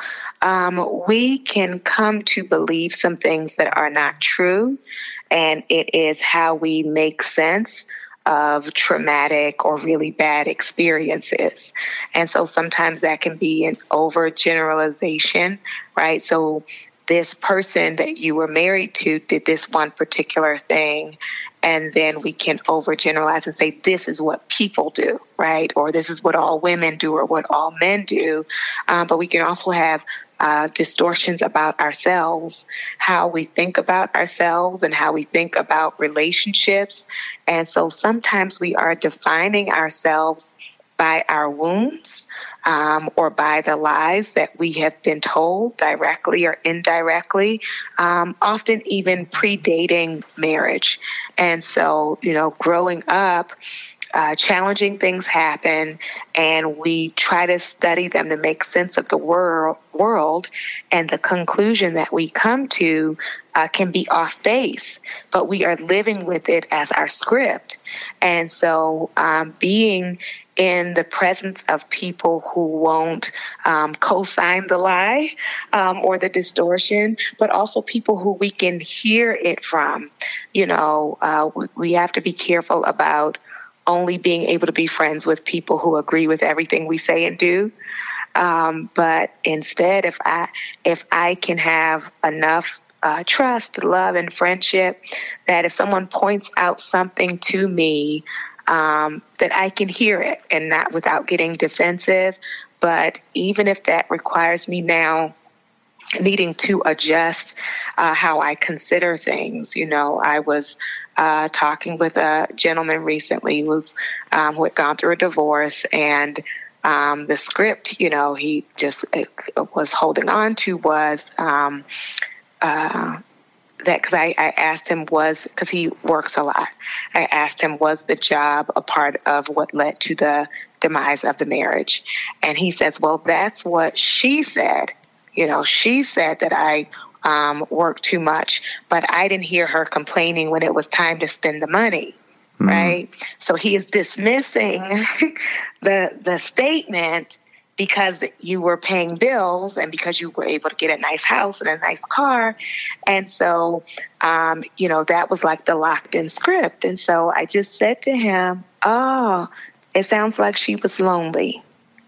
um, we can come to believe some things that are not true, and it is how we make sense of traumatic or really bad experiences. And so sometimes that can be an overgeneralization, right? So this person that you were married to did this one particular thing, and then we can overgeneralize and say, this is what people do, right? Or this is what all women do or what all men do. Um, but we can also have uh, distortions about ourselves, how we think about ourselves and how we think about relationships. And so sometimes we are defining ourselves by our wounds um, or by the lies that we have been told directly or indirectly, um, often even predating marriage. And so, you know, growing up, uh, challenging things happen, and we try to study them to make sense of the world, world, and the conclusion that we come to uh, can be off base, but we are living with it as our script. And so um, being in the presence of people who won't um, co-sign the lie um, or the distortion, but also people who we can hear it from. You know, uh, we, we have to be careful about only being able to be friends with people who agree with everything we say and do. Um, but instead, if I if I can have enough uh, trust, love, and friendship that if someone points out something to me, Um, that I can hear it and not without getting defensive. But even if that requires me now needing to adjust uh, how I consider things, you know, I was uh, talking with a gentleman recently who was um, who had gone through a divorce, and um, the script, you know, he just uh, was holding on to was um, uh, that because I, I asked him was, because he works a lot, I asked him, was the job a part of what led to the demise of the marriage? And he says, well, that's what she said. You know, she said that I um, worked too much, but I didn't hear her complaining when it was time to spend the money. Mm. Right. So he is dismissing the the statement because you were paying bills and because you were able to get a nice house and a nice car. And so, um, you know, that was like the locked in script. And so I just said to him, oh, it sounds like she was lonely.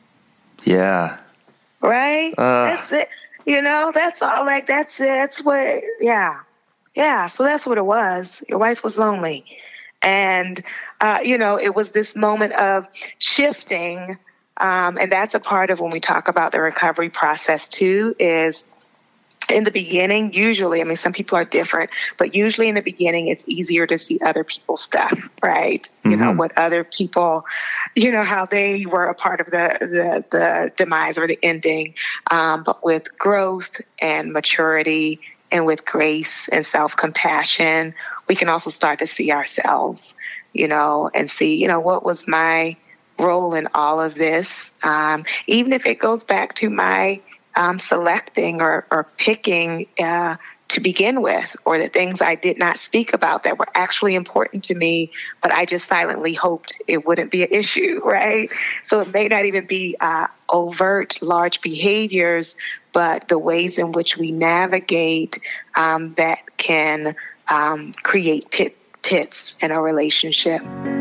Yeah. Right? Uh. That's it. You know, that's all, like, that's it. That's what, yeah. Yeah. So that's what it was. Your wife was lonely. And, uh, you know, it was this moment of shifting. Um, and that's a part of when we talk about the recovery process too, is in the beginning, usually, I mean, some people are different, but usually in the beginning, it's easier to see other people's stuff, right? Mm-hmm. You know, what other people, you know, how they were a part of the, the, the demise or the ending. Um, but with growth and maturity and with grace and self-compassion, we can also start to see ourselves, you know, and see, you know, what was my role in all of this, um, even if it goes back to my um, selecting or, or picking uh, to begin with, or the things I did not speak about that were actually important to me, but I just silently hoped it wouldn't be an issue, right? So it may not even be uh, overt, large behaviors, but the ways in which we navigate um, that can um, create pit, pits in a relationship.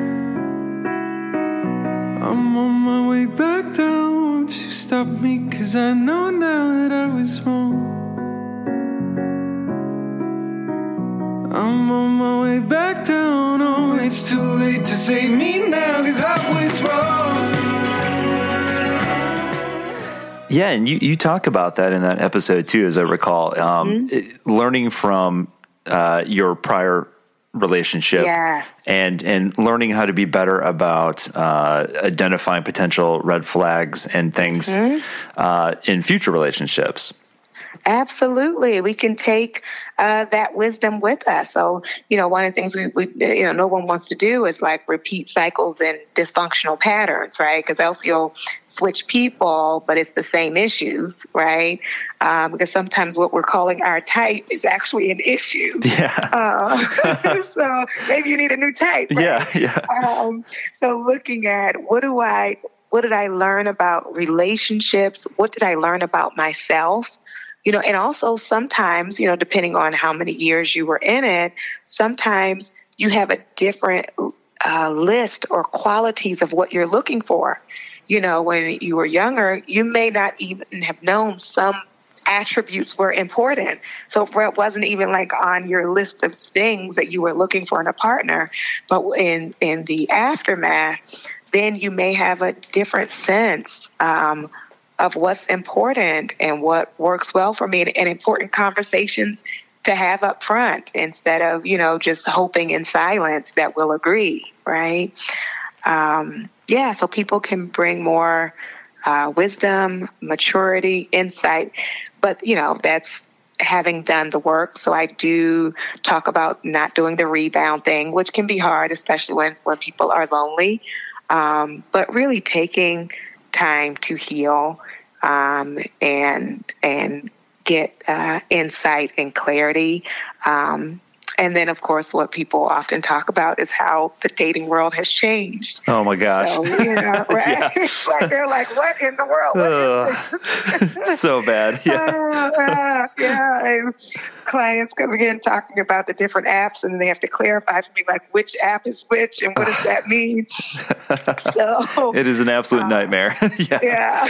I'm on my way back down. Won't you stop me? 'Cause I know now that I was wrong. I'm on my way back down. Oh, it's too late to save me now, 'cause I was wrong. Yeah, and you, you talk about that in that episode too, as I recall. Um, mm-hmm. it, learning from uh, your prior relationship, yes. and and learning how to be better about uh, identifying potential red flags and things mm-hmm. uh, in future relationships. Absolutely. We can take uh, that wisdom with us. So, you know, one of the things we, we, you know, no one wants to do is like repeat cycles and dysfunctional patterns, right? Because else you'll switch people, but it's the same issues, right? Um, because sometimes what we're calling our type is actually an issue. Yeah. Uh, so maybe you need a new type, right? Yeah, yeah. Um, so looking at what do I, what did I learn about relationships? What did I learn about myself? You know, and also sometimes, you know, depending on how many years you were in it, sometimes you have a different uh, list or qualities of what you're looking for. You know, when you were younger, you may not even have known some attributes were important. So it wasn't even like on your list of things that you were looking for in a partner. But in, in the aftermath, then you may have a different sense um of what's important and what works well for me, and, and important conversations to have up front instead of, you know, just hoping in silence that we'll agree, right? Um, yeah, so people can bring more uh, wisdom, maturity, insight, but, you know, that's having done the work. So I do talk about not doing the rebound thing, which can be hard, especially when, when people are lonely, um, but really taking time to heal um, and and get uh, insight and clarity. Um, and then, of course, what people often talk about is how the dating world has changed. Oh, my gosh. So, you know, right? Yeah. Like, they're like, what in the world? What is this? So bad. Yeah. Uh, uh, yeah. And clients come in talking about the different apps, and they have to clarify for me, like, which app is which and what does that mean? So it is an absolute um, nightmare. Yeah.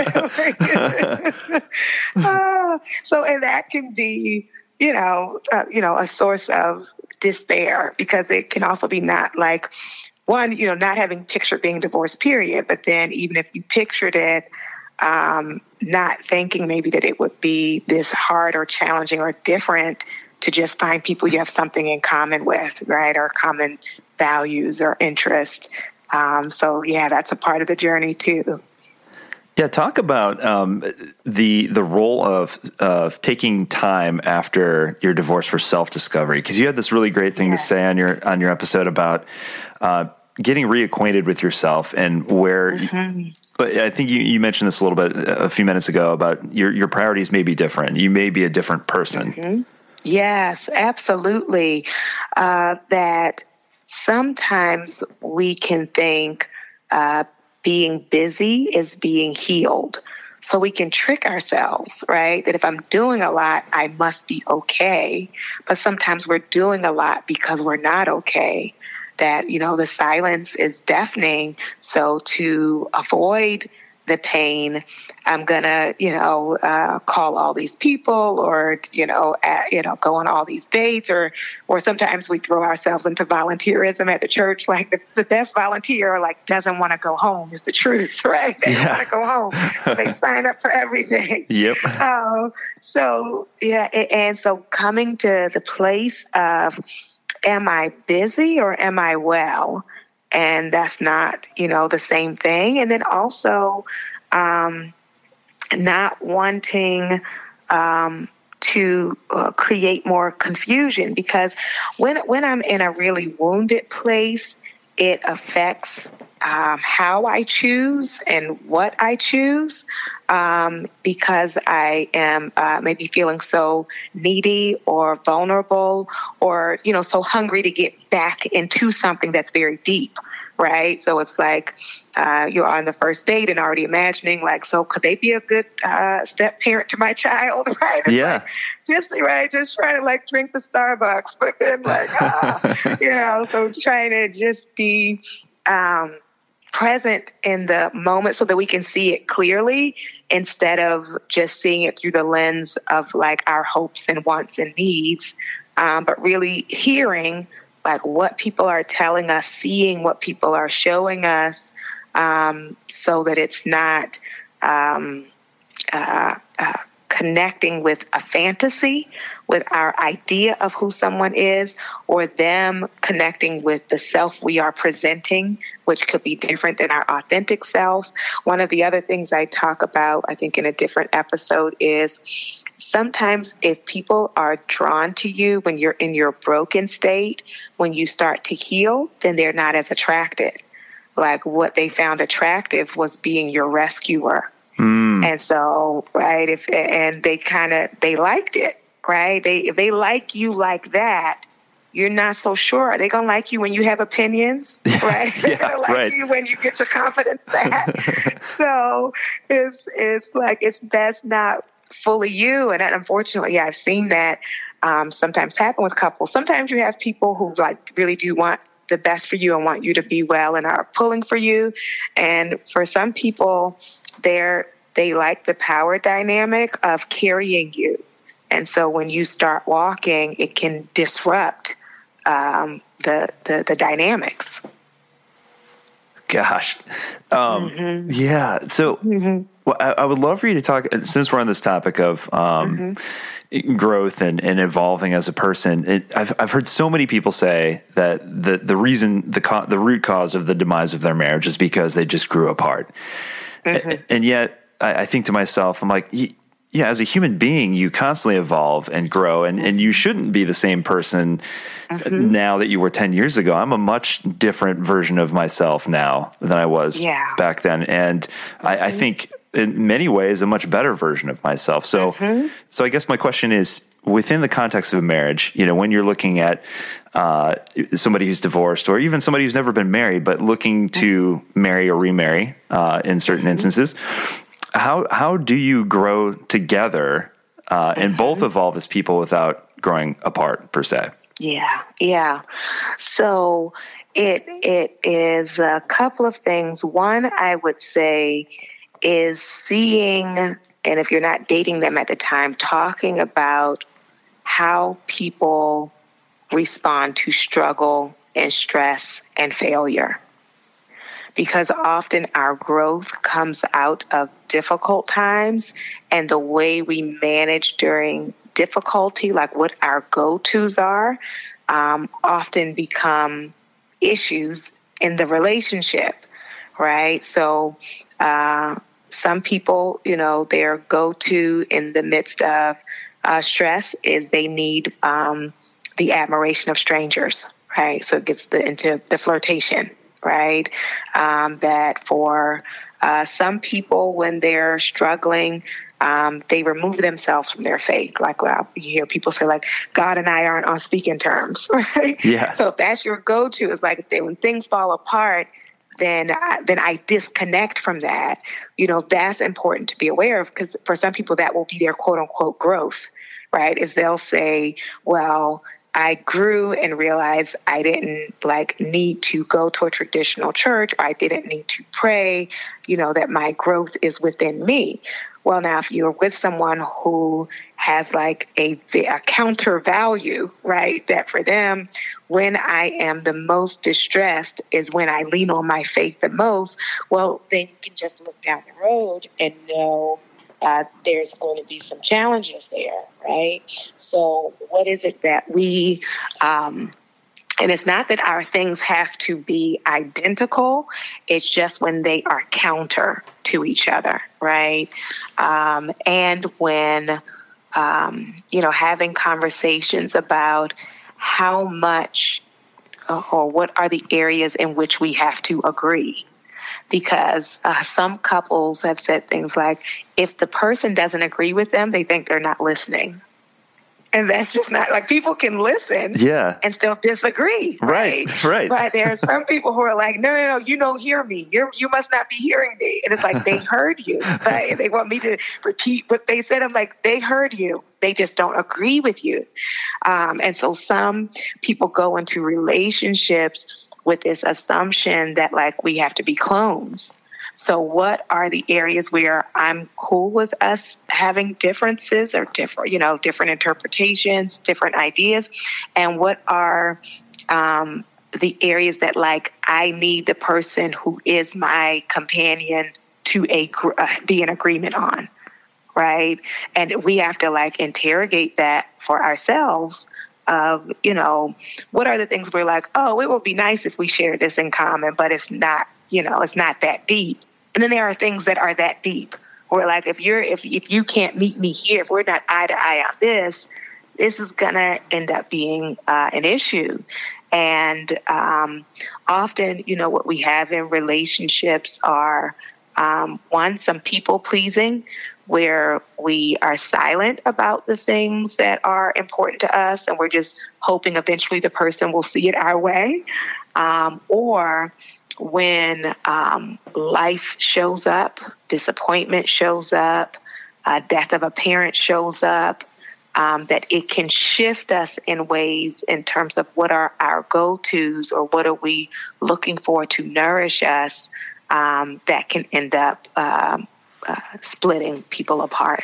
Yeah. uh, so, and that can be, you know, uh, you know, a source of despair, because it can also be not like, one, you know, not having pictured being divorced, period. But then even if you pictured it, um, not thinking maybe that it would be this hard or challenging or different to just find people you have something in common with, right? Or common values or interest. Um, so, yeah, that's a part of the journey, too. Yeah, talk about um, the the role of of taking time after your divorce for self-discovery, because you had this really great thing yeah. to say on your on your episode about uh, getting reacquainted with yourself, and where mm-hmm. you, but I think you, you mentioned this a little bit a few minutes ago about your your priorities may be different. You may be a different person. Mm-hmm. Yes, absolutely. Uh, that sometimes we can think Uh, being busy is being healed. So we can trick ourselves, right? That if I'm doing a lot, I must be okay. But sometimes we're doing a lot because we're not okay. That, you know, the silence is deafening. So to avoid the pain, I'm going to, you know, uh, call all these people, or, you know, at, you know, go on all these dates, or, or sometimes we throw ourselves into volunteerism at the church. Like the, the best volunteer, like, doesn't want to go home is the truth, right? They yeah. don't want to go home. So they sign up for everything. Yep. Um, so, yeah. And so coming to the place of, am I busy or am I well? And that's not, you know, the same thing. And then also um, not wanting um, to uh, create more confusion, because when when I'm in a really wounded place, it affects um, how I choose and what I choose, um, because I am uh, maybe feeling so needy or vulnerable, or, you know, so hungry to get back into something that's very deep. Right. So it's like uh, you're on the first date and already imagining, like, so could they be a good uh, step parent to my child? Right. It's yeah. Like, just right. Just trying to like drink the Starbucks, but then like, ah, you know, so trying to just be um, present in the moment so that we can see it clearly instead of just seeing it through the lens of like our hopes and wants and needs, um, but really hearing like what people are telling us, seeing what people are showing us, um, so that it's not um, uh, uh, connecting with a fantasy, with our idea of who someone is, or them connecting with the self we are presenting, which could be different than our authentic self. One of the other things I talk about, I think in a different episode, is sometimes if people are drawn to you when you're in your broken state, when you start to heal, then they're not as attracted. Like what they found attractive was being your rescuer. Mm. And so, right, if and they kind of, they liked it, right? They if they like you like that, you're not so sure. Are they going to like you when you have opinions, right? Yeah, They're going to like right. you when you get your confidence back. So it's, it's like, it's that's not fully you. And unfortunately, yeah, I've seen that um, sometimes happen with couples. Sometimes you have people who like really do want the best for you and want you to be well and are pulling for you. And for some people, they're, they like the power dynamic of carrying you. And so when you start walking, it can disrupt um, the, the, the dynamics. Gosh. Um, mm-hmm. Yeah. So mm-hmm. well, I, I would love for you to talk, since we're on this topic of um, mm-hmm. growth and, and evolving as a person. It, I've, I've heard so many people say that the, the reason, the co- the root cause of the demise of their marriage is because they just grew apart. Mm-hmm. And, and yet I, I think to myself, I'm like, yeah, as a human being, you constantly evolve and grow, and, and you shouldn't be the same person mm-hmm. now that you were ten years ago. I'm a much different version of myself now than I was yeah. back then. And mm-hmm. I, I think in many ways, a much better version of myself. So, mm-hmm. so I guess my question is, within the context of a marriage, you know, when you're looking at uh, somebody who's divorced, or even somebody who's never been married, but looking to marry or remarry uh, in certain mm-hmm. instances, How how do you grow together uh, and mm-hmm. both evolve as people without growing apart per se? Yeah, yeah. So it it is a couple of things. One, I would say, is seeing, and if you're not dating them at the time, talking about how people respond to struggle and stress and failure. Because often our growth comes out of difficult times, and the way we manage during difficulty, like what our go-tos are, um, often become issues in the relationship, right? So uh, some people, you know, their go-to in the midst of uh, stress is they need um, the admiration of strangers, right? So it gets the, into the flirtation. Right? Um, that for uh, some people, when they're struggling, um, they remove themselves from their faith. Like, well, you hear people say, like, God and I aren't on speaking terms, right? Yeah. So if that's your go-to, it's like when things fall apart, then I, then I disconnect from that. You know, that's important to be aware of, because for some people that will be their quote unquote growth, right? Is they'll say, well, I grew and realized I didn't like need to go to a traditional church, or I didn't need to pray, you know, that my growth is within me. Well, now, if you're with someone who has like a, a counter value, right, that for them, when I am the most distressed is when I lean on my faith the most, well, then you can just look down the road and know Uh, there's going to be some challenges there, right? So what is it that we, um, and it's not that our things have to be identical, it's just when they are counter to each other, right? Um, and when, um, you know, having conversations about how much uh, or what are the areas in which we have to agree, because uh, some couples have said things like, if the person doesn't agree with them, they think they're not listening. And that's just not, like, people can listen yeah. and still disagree. Right, right. right. But there are some people who are like, no, no, no, you don't hear me. You're, you must not be hearing me. And it's like, they heard you. Right? They want me to repeat what they said. I'm like, they heard you. They just don't agree with you. Um, and so some people go into relationships with this assumption that, like, we have to be clones. So what are the areas where I'm cool with us having differences or different, you know, different interpretations, different ideas? And what are um, the areas that, like, I need the person who is my companion to a, uh, be in agreement on, right? And we have to, like, interrogate that for ourselves. Of, you know, what are the things we're like, oh, it would be nice if we share this in common, but it's not, you know, it's not that deep. And then there are things that are that deep, where, like, if you're, if if you can't meet me here, if we're not eye to eye on this, this is gonna end up being uh, an issue. And um, often, you know, what we have in relationships are um, one, some people pleasing, where we are silent about the things that are important to us, and we're just hoping eventually the person will see it our way, um, or when um, life shows up, disappointment shows up, uh, death of a parent shows up, um, that it can shift us in ways in terms of what are our go-tos or what are we looking for to nourish us, um, that can end up um, uh, splitting people apart.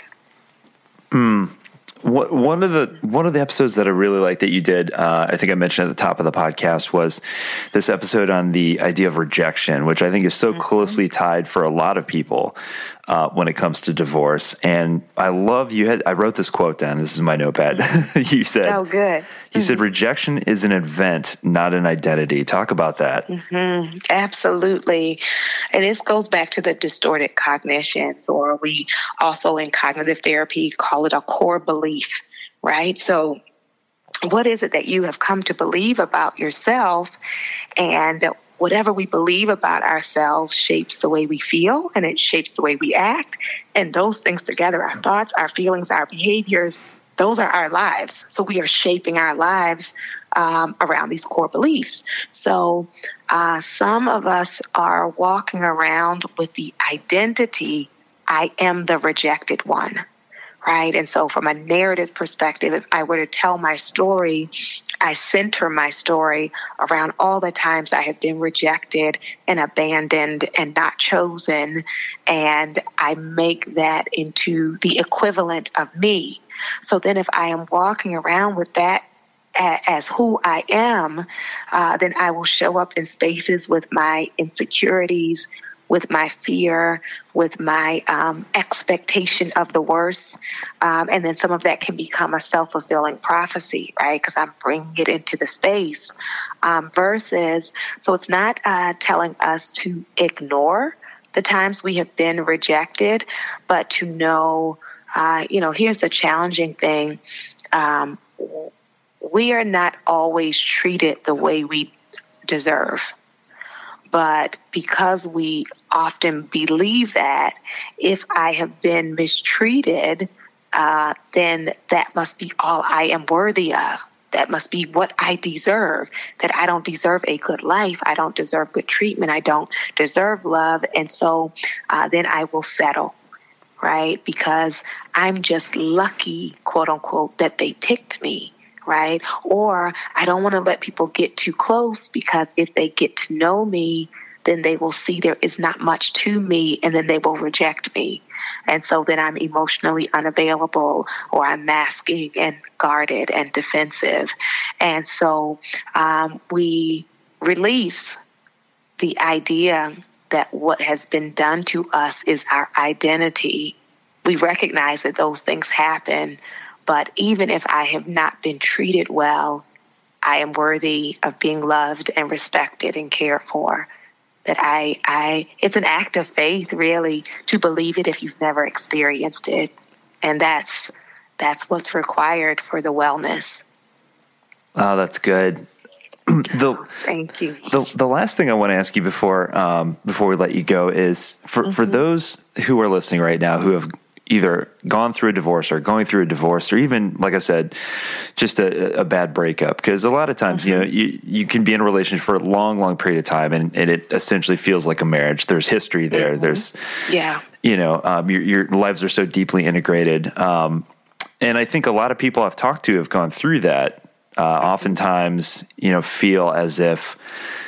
Mm. What, one of the one of the episodes that I really liked that you did, uh, I think I mentioned at the top of the podcast, was this episode on the idea of rejection, which I think is so mm-hmm. closely tied for a lot of people uh, when it comes to divorce. And I love you had I wrote this quote down. This is my notepad. You said, "Oh, good." You mm-hmm. said rejection is an event, not an identity. Talk about that. Mm-hmm. Absolutely. And this goes back to the distorted cognitions, or we also in cognitive therapy call it a core belief, right? So what is it that you have come to believe about yourself? And whatever we believe about ourselves shapes the way we feel, and it shapes the way we act. And those things together, our thoughts, our feelings, our behaviors, those are our lives. So we are shaping our lives um, around these core beliefs. So uh, some of us are walking around with the identity, I am the rejected one, right? And so from a narrative perspective, if I were to tell my story, I center my story around all the times I have been rejected and abandoned and not chosen, and I make that into the equivalent of me. So then if I am walking around with that as who I am, uh, then I will show up in spaces with my insecurities, with my fear, with my um, expectation of the worst. Um, and then some of that can become a self-fulfilling prophecy, right? Because I'm bringing it into the space. Um, versus, so it's not uh, telling us to ignore the times we have been rejected, but to know, uh, you know, here's the challenging thing. Um, we are not always treated the way we deserve. But because we often believe that if I have been mistreated, uh, then that must be all I am worthy of. That must be what I deserve, that I don't deserve a good life. I don't deserve good treatment. I don't deserve love. And so uh, then I will settle, right? Because I'm just lucky, quote unquote, that they picked me. Right? Or I don't want to let people get too close, because if they get to know me, then they will see there is not much to me, and then they will reject me. And so then I'm emotionally unavailable, or I'm masking and guarded and defensive. And so um, we release the idea that what has been done to us is our identity. We recognize that those things happen. But even if I have not been treated well, I am worthy of being loved and respected and cared for. That I, I, it's an act of faith, really, to believe it if you've never experienced it. And that's, that's what's required for the wellness. Oh, that's good. the, Thank you. The, the last thing I want to ask you before um, before we let you go is for, mm-hmm. for those who are listening right now who have either gone through a divorce or going through a divorce, or even, like I said, just a, a bad breakup. Because a lot of times, mm-hmm. you know, you, you can be in a relationship for a long, long period of time, and, and it essentially feels like a marriage. There's history there. Mm-hmm. There's, yeah, you know, um, your, your lives are so deeply integrated. Um, and I think a lot of people I've talked to have gone through that. Uh, oftentimes, you know, feel as if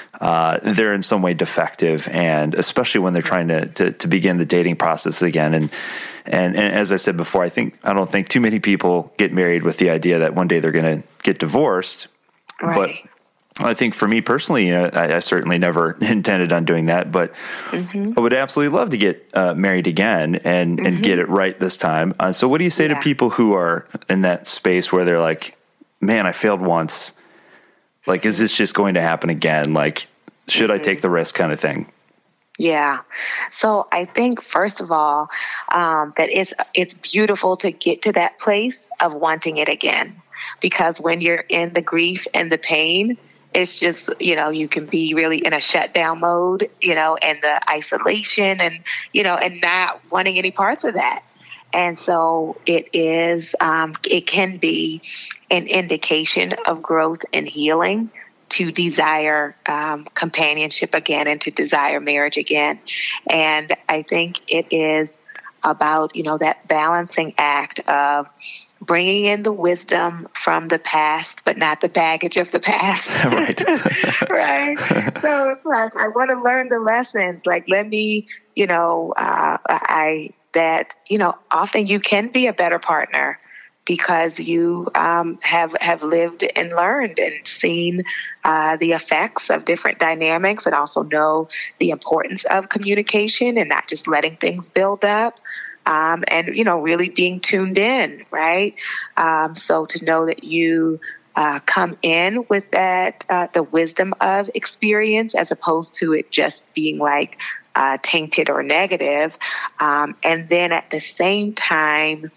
uh, they're in some way defective, and especially when they're trying to, to to begin the dating process again. And, and and as I said before, I think I don't think too many people get married with the idea that one day they're going to get divorced. Right. But I think for me personally, you know, I, I certainly never intended on doing that. But mm-hmm. I would absolutely love to get uh, married again and mm-hmm. and get it right this time. Uh, so, what do you say yeah. to people who are in that space where they're like, man, I failed once. Like, is this just going to happen again? Like, should mm-hmm. I take the risk kind of thing? Yeah. So I think, first of all, um, that it's, it's beautiful to get to that place of wanting it again. Because when you're in the grief and the pain, it's just, you know, you can be really in a shutdown mode, you know, and the isolation and, you know, and not wanting any parts of that. And so it is, um, it can be an indication of growth and healing to desire um, companionship again and to desire marriage again. And I think it is about, you know, that balancing act of bringing in the wisdom from the past, but not the baggage of the past. Right. Right. So it's like, I want to learn the lessons. Like, let me, you know, uh, I, that, you know, often you can be a better partner because you um, have have lived and learned and seen uh, the effects of different dynamics, and also know the importance of communication and not just letting things build up. Um, and, you know, really being tuned in, right? Um, so to know that you uh, come in with that, uh, the wisdom of experience, as opposed to it just being like uh, tainted or negative. Um, and then at the same time,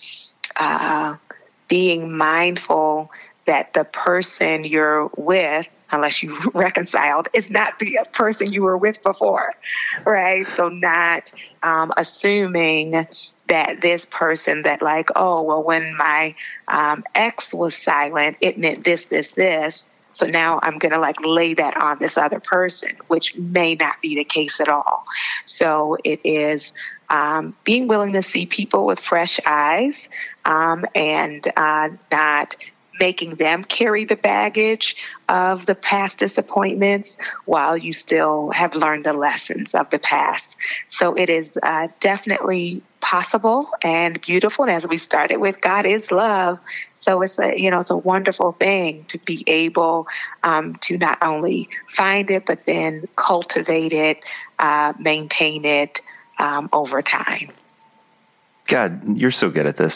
uh, being mindful that the person you're with, unless you reconciled, is not the person you were with before, right? So not um, assuming that this person that like, oh, well, when my um, ex was silent, it meant this, this, this. So now I'm going to like lay that on this other person, which may not be the case at all. So it is um, being willing to see people with fresh eyes um, and uh, not making them carry the baggage of the past disappointments while you still have learned the lessons of the past. So it is uh, definitely possible and beautiful. And as we started with, God is love. So it's a, you know, it's a wonderful thing to be able um, to not only find it, but then cultivate it, uh, maintain it um, over time. God, you're so good at this.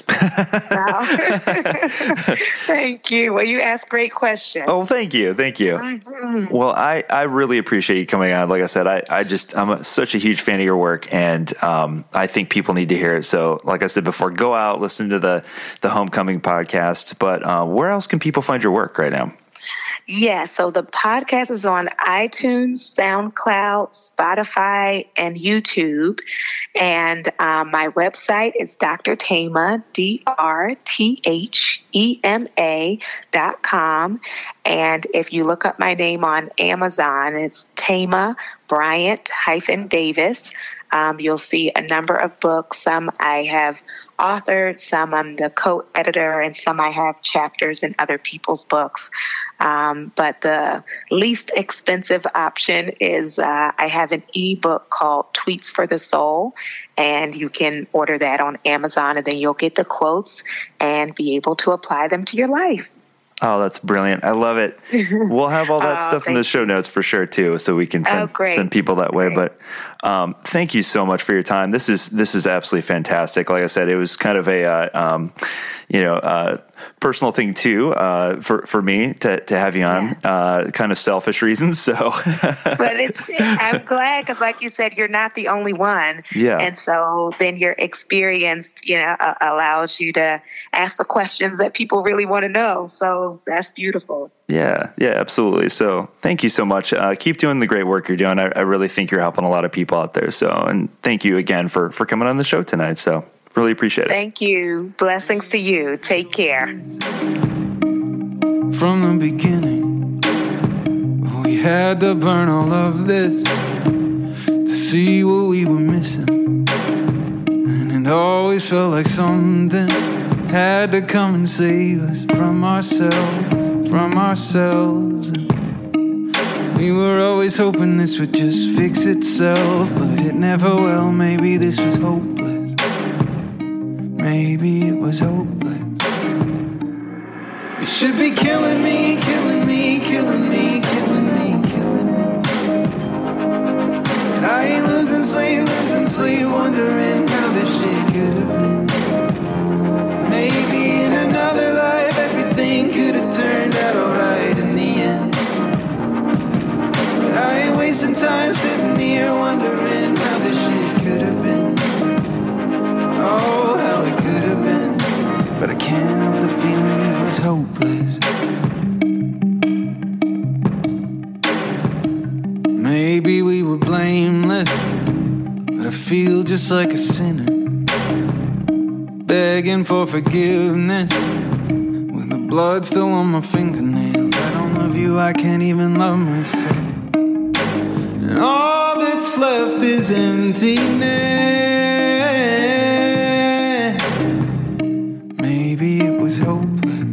Thank you. Well, you ask great questions. Oh, thank you. Thank you. Mm-hmm. Well, I, I really appreciate you coming on. Like I said, I, I just, I'm a, such a huge fan of your work, and um, I think people need to hear it. So like I said before, go out, listen to the, the Homecoming podcast. But uh, where else can people find your work right now? Yeah, so the podcast is on iTunes, SoundCloud, Spotify, and YouTube. And um, my website is Doctor Thema, D R T H E M A dot com. And if you look up my name on Amazon, it's Thema Bryant hyphen Davis. Um, you'll see a number of books. Some I have authored, some I'm the co-editor, and some I have chapters in other people's books. Um, but the least expensive option is uh, I have an ebook called Tweets for the Soul, and you can order that on Amazon, and then you'll get the quotes and be able to apply them to your life. Oh, that's brilliant. I love it. We'll have all that oh, stuff in the show notes for sure too, so we can send, oh, send people that way. Great. But um, thank you so much for your time. This is, this is absolutely fantastic. Like I said, it was kind of a, uh, um, you know, uh, personal thing too, uh, for, for me to, to have you on, yeah. uh, kind of selfish reasons. So, but it's, I'm glad, because like you said, you're not the only one. Yeah. And so then your experience, you know, uh, allows you to ask the questions that people really want to know. So that's beautiful. Yeah, yeah, absolutely. So thank you so much. Uh, keep doing the great work you're doing. I, I really think you're helping a lot of people out there. So, and thank you again for, for coming on the show tonight. So really appreciate it. Thank you. Blessings to you. Take care. From the beginning, we had to burn all of this to see what we were missing. And it always felt like something had to come and save us from ourselves. From ourselves. And we were always hoping this would just fix itself, but it never will. Maybe this was hopeless. Maybe it was hopeless. You should be killing me, killing me, killing me, killing me, killing me. And I ain't losing sleep, losing sleep, wondering how this shit could have been. Maybe in another life everything could have turned out alright in the end. But I ain't wasting time sitting here wondering how this shit could have been. Oh, how it could have been. But I can't help the feeling it was hopeless. Maybe we were blameless, but I feel just like a sinner, begging for forgiveness with the blood still on my fingernails. I don't love you, I can't even love myself. And all that's left is emptiness. Maybe it was hopeless.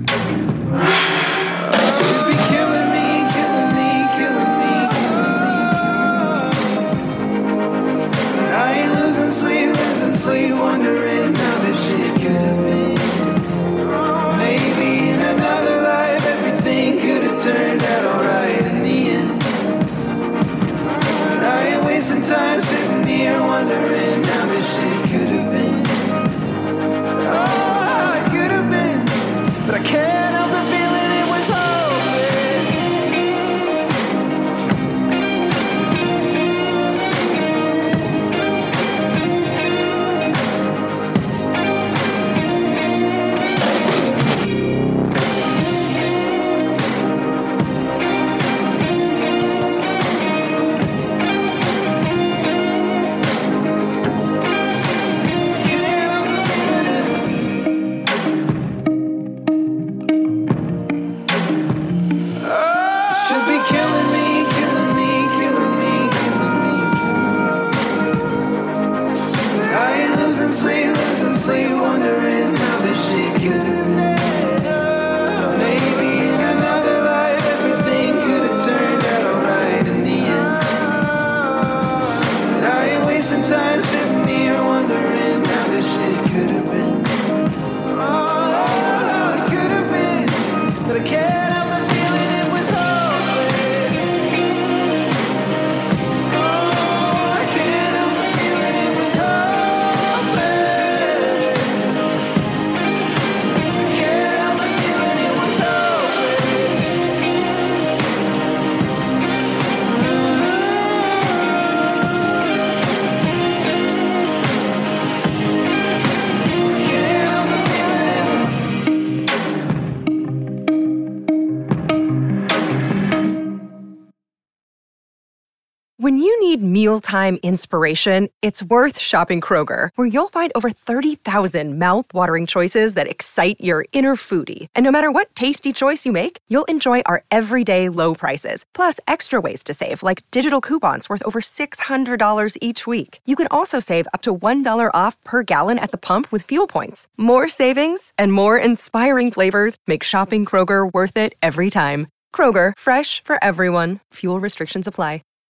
Sleep, wondering how this shit could have been. Maybe in another life everything could have turned out alright in the end. But I ain't wasting time sitting here wondering how this shit could have been. Oh, how it could have been. But I can't help the feeling it was hopeless. When you need mealtime inspiration, it's worth shopping Kroger, where you'll find over thirty thousand mouth-watering choices that excite your inner foodie. And no matter what tasty choice you make, you'll enjoy our everyday low prices, plus extra ways to save, like digital coupons worth over six hundred dollars each week. You can also save up to one dollar off per gallon at the pump with fuel points. More savings and more inspiring flavors make shopping Kroger worth it every time. Kroger, fresh for everyone. Fuel restrictions apply.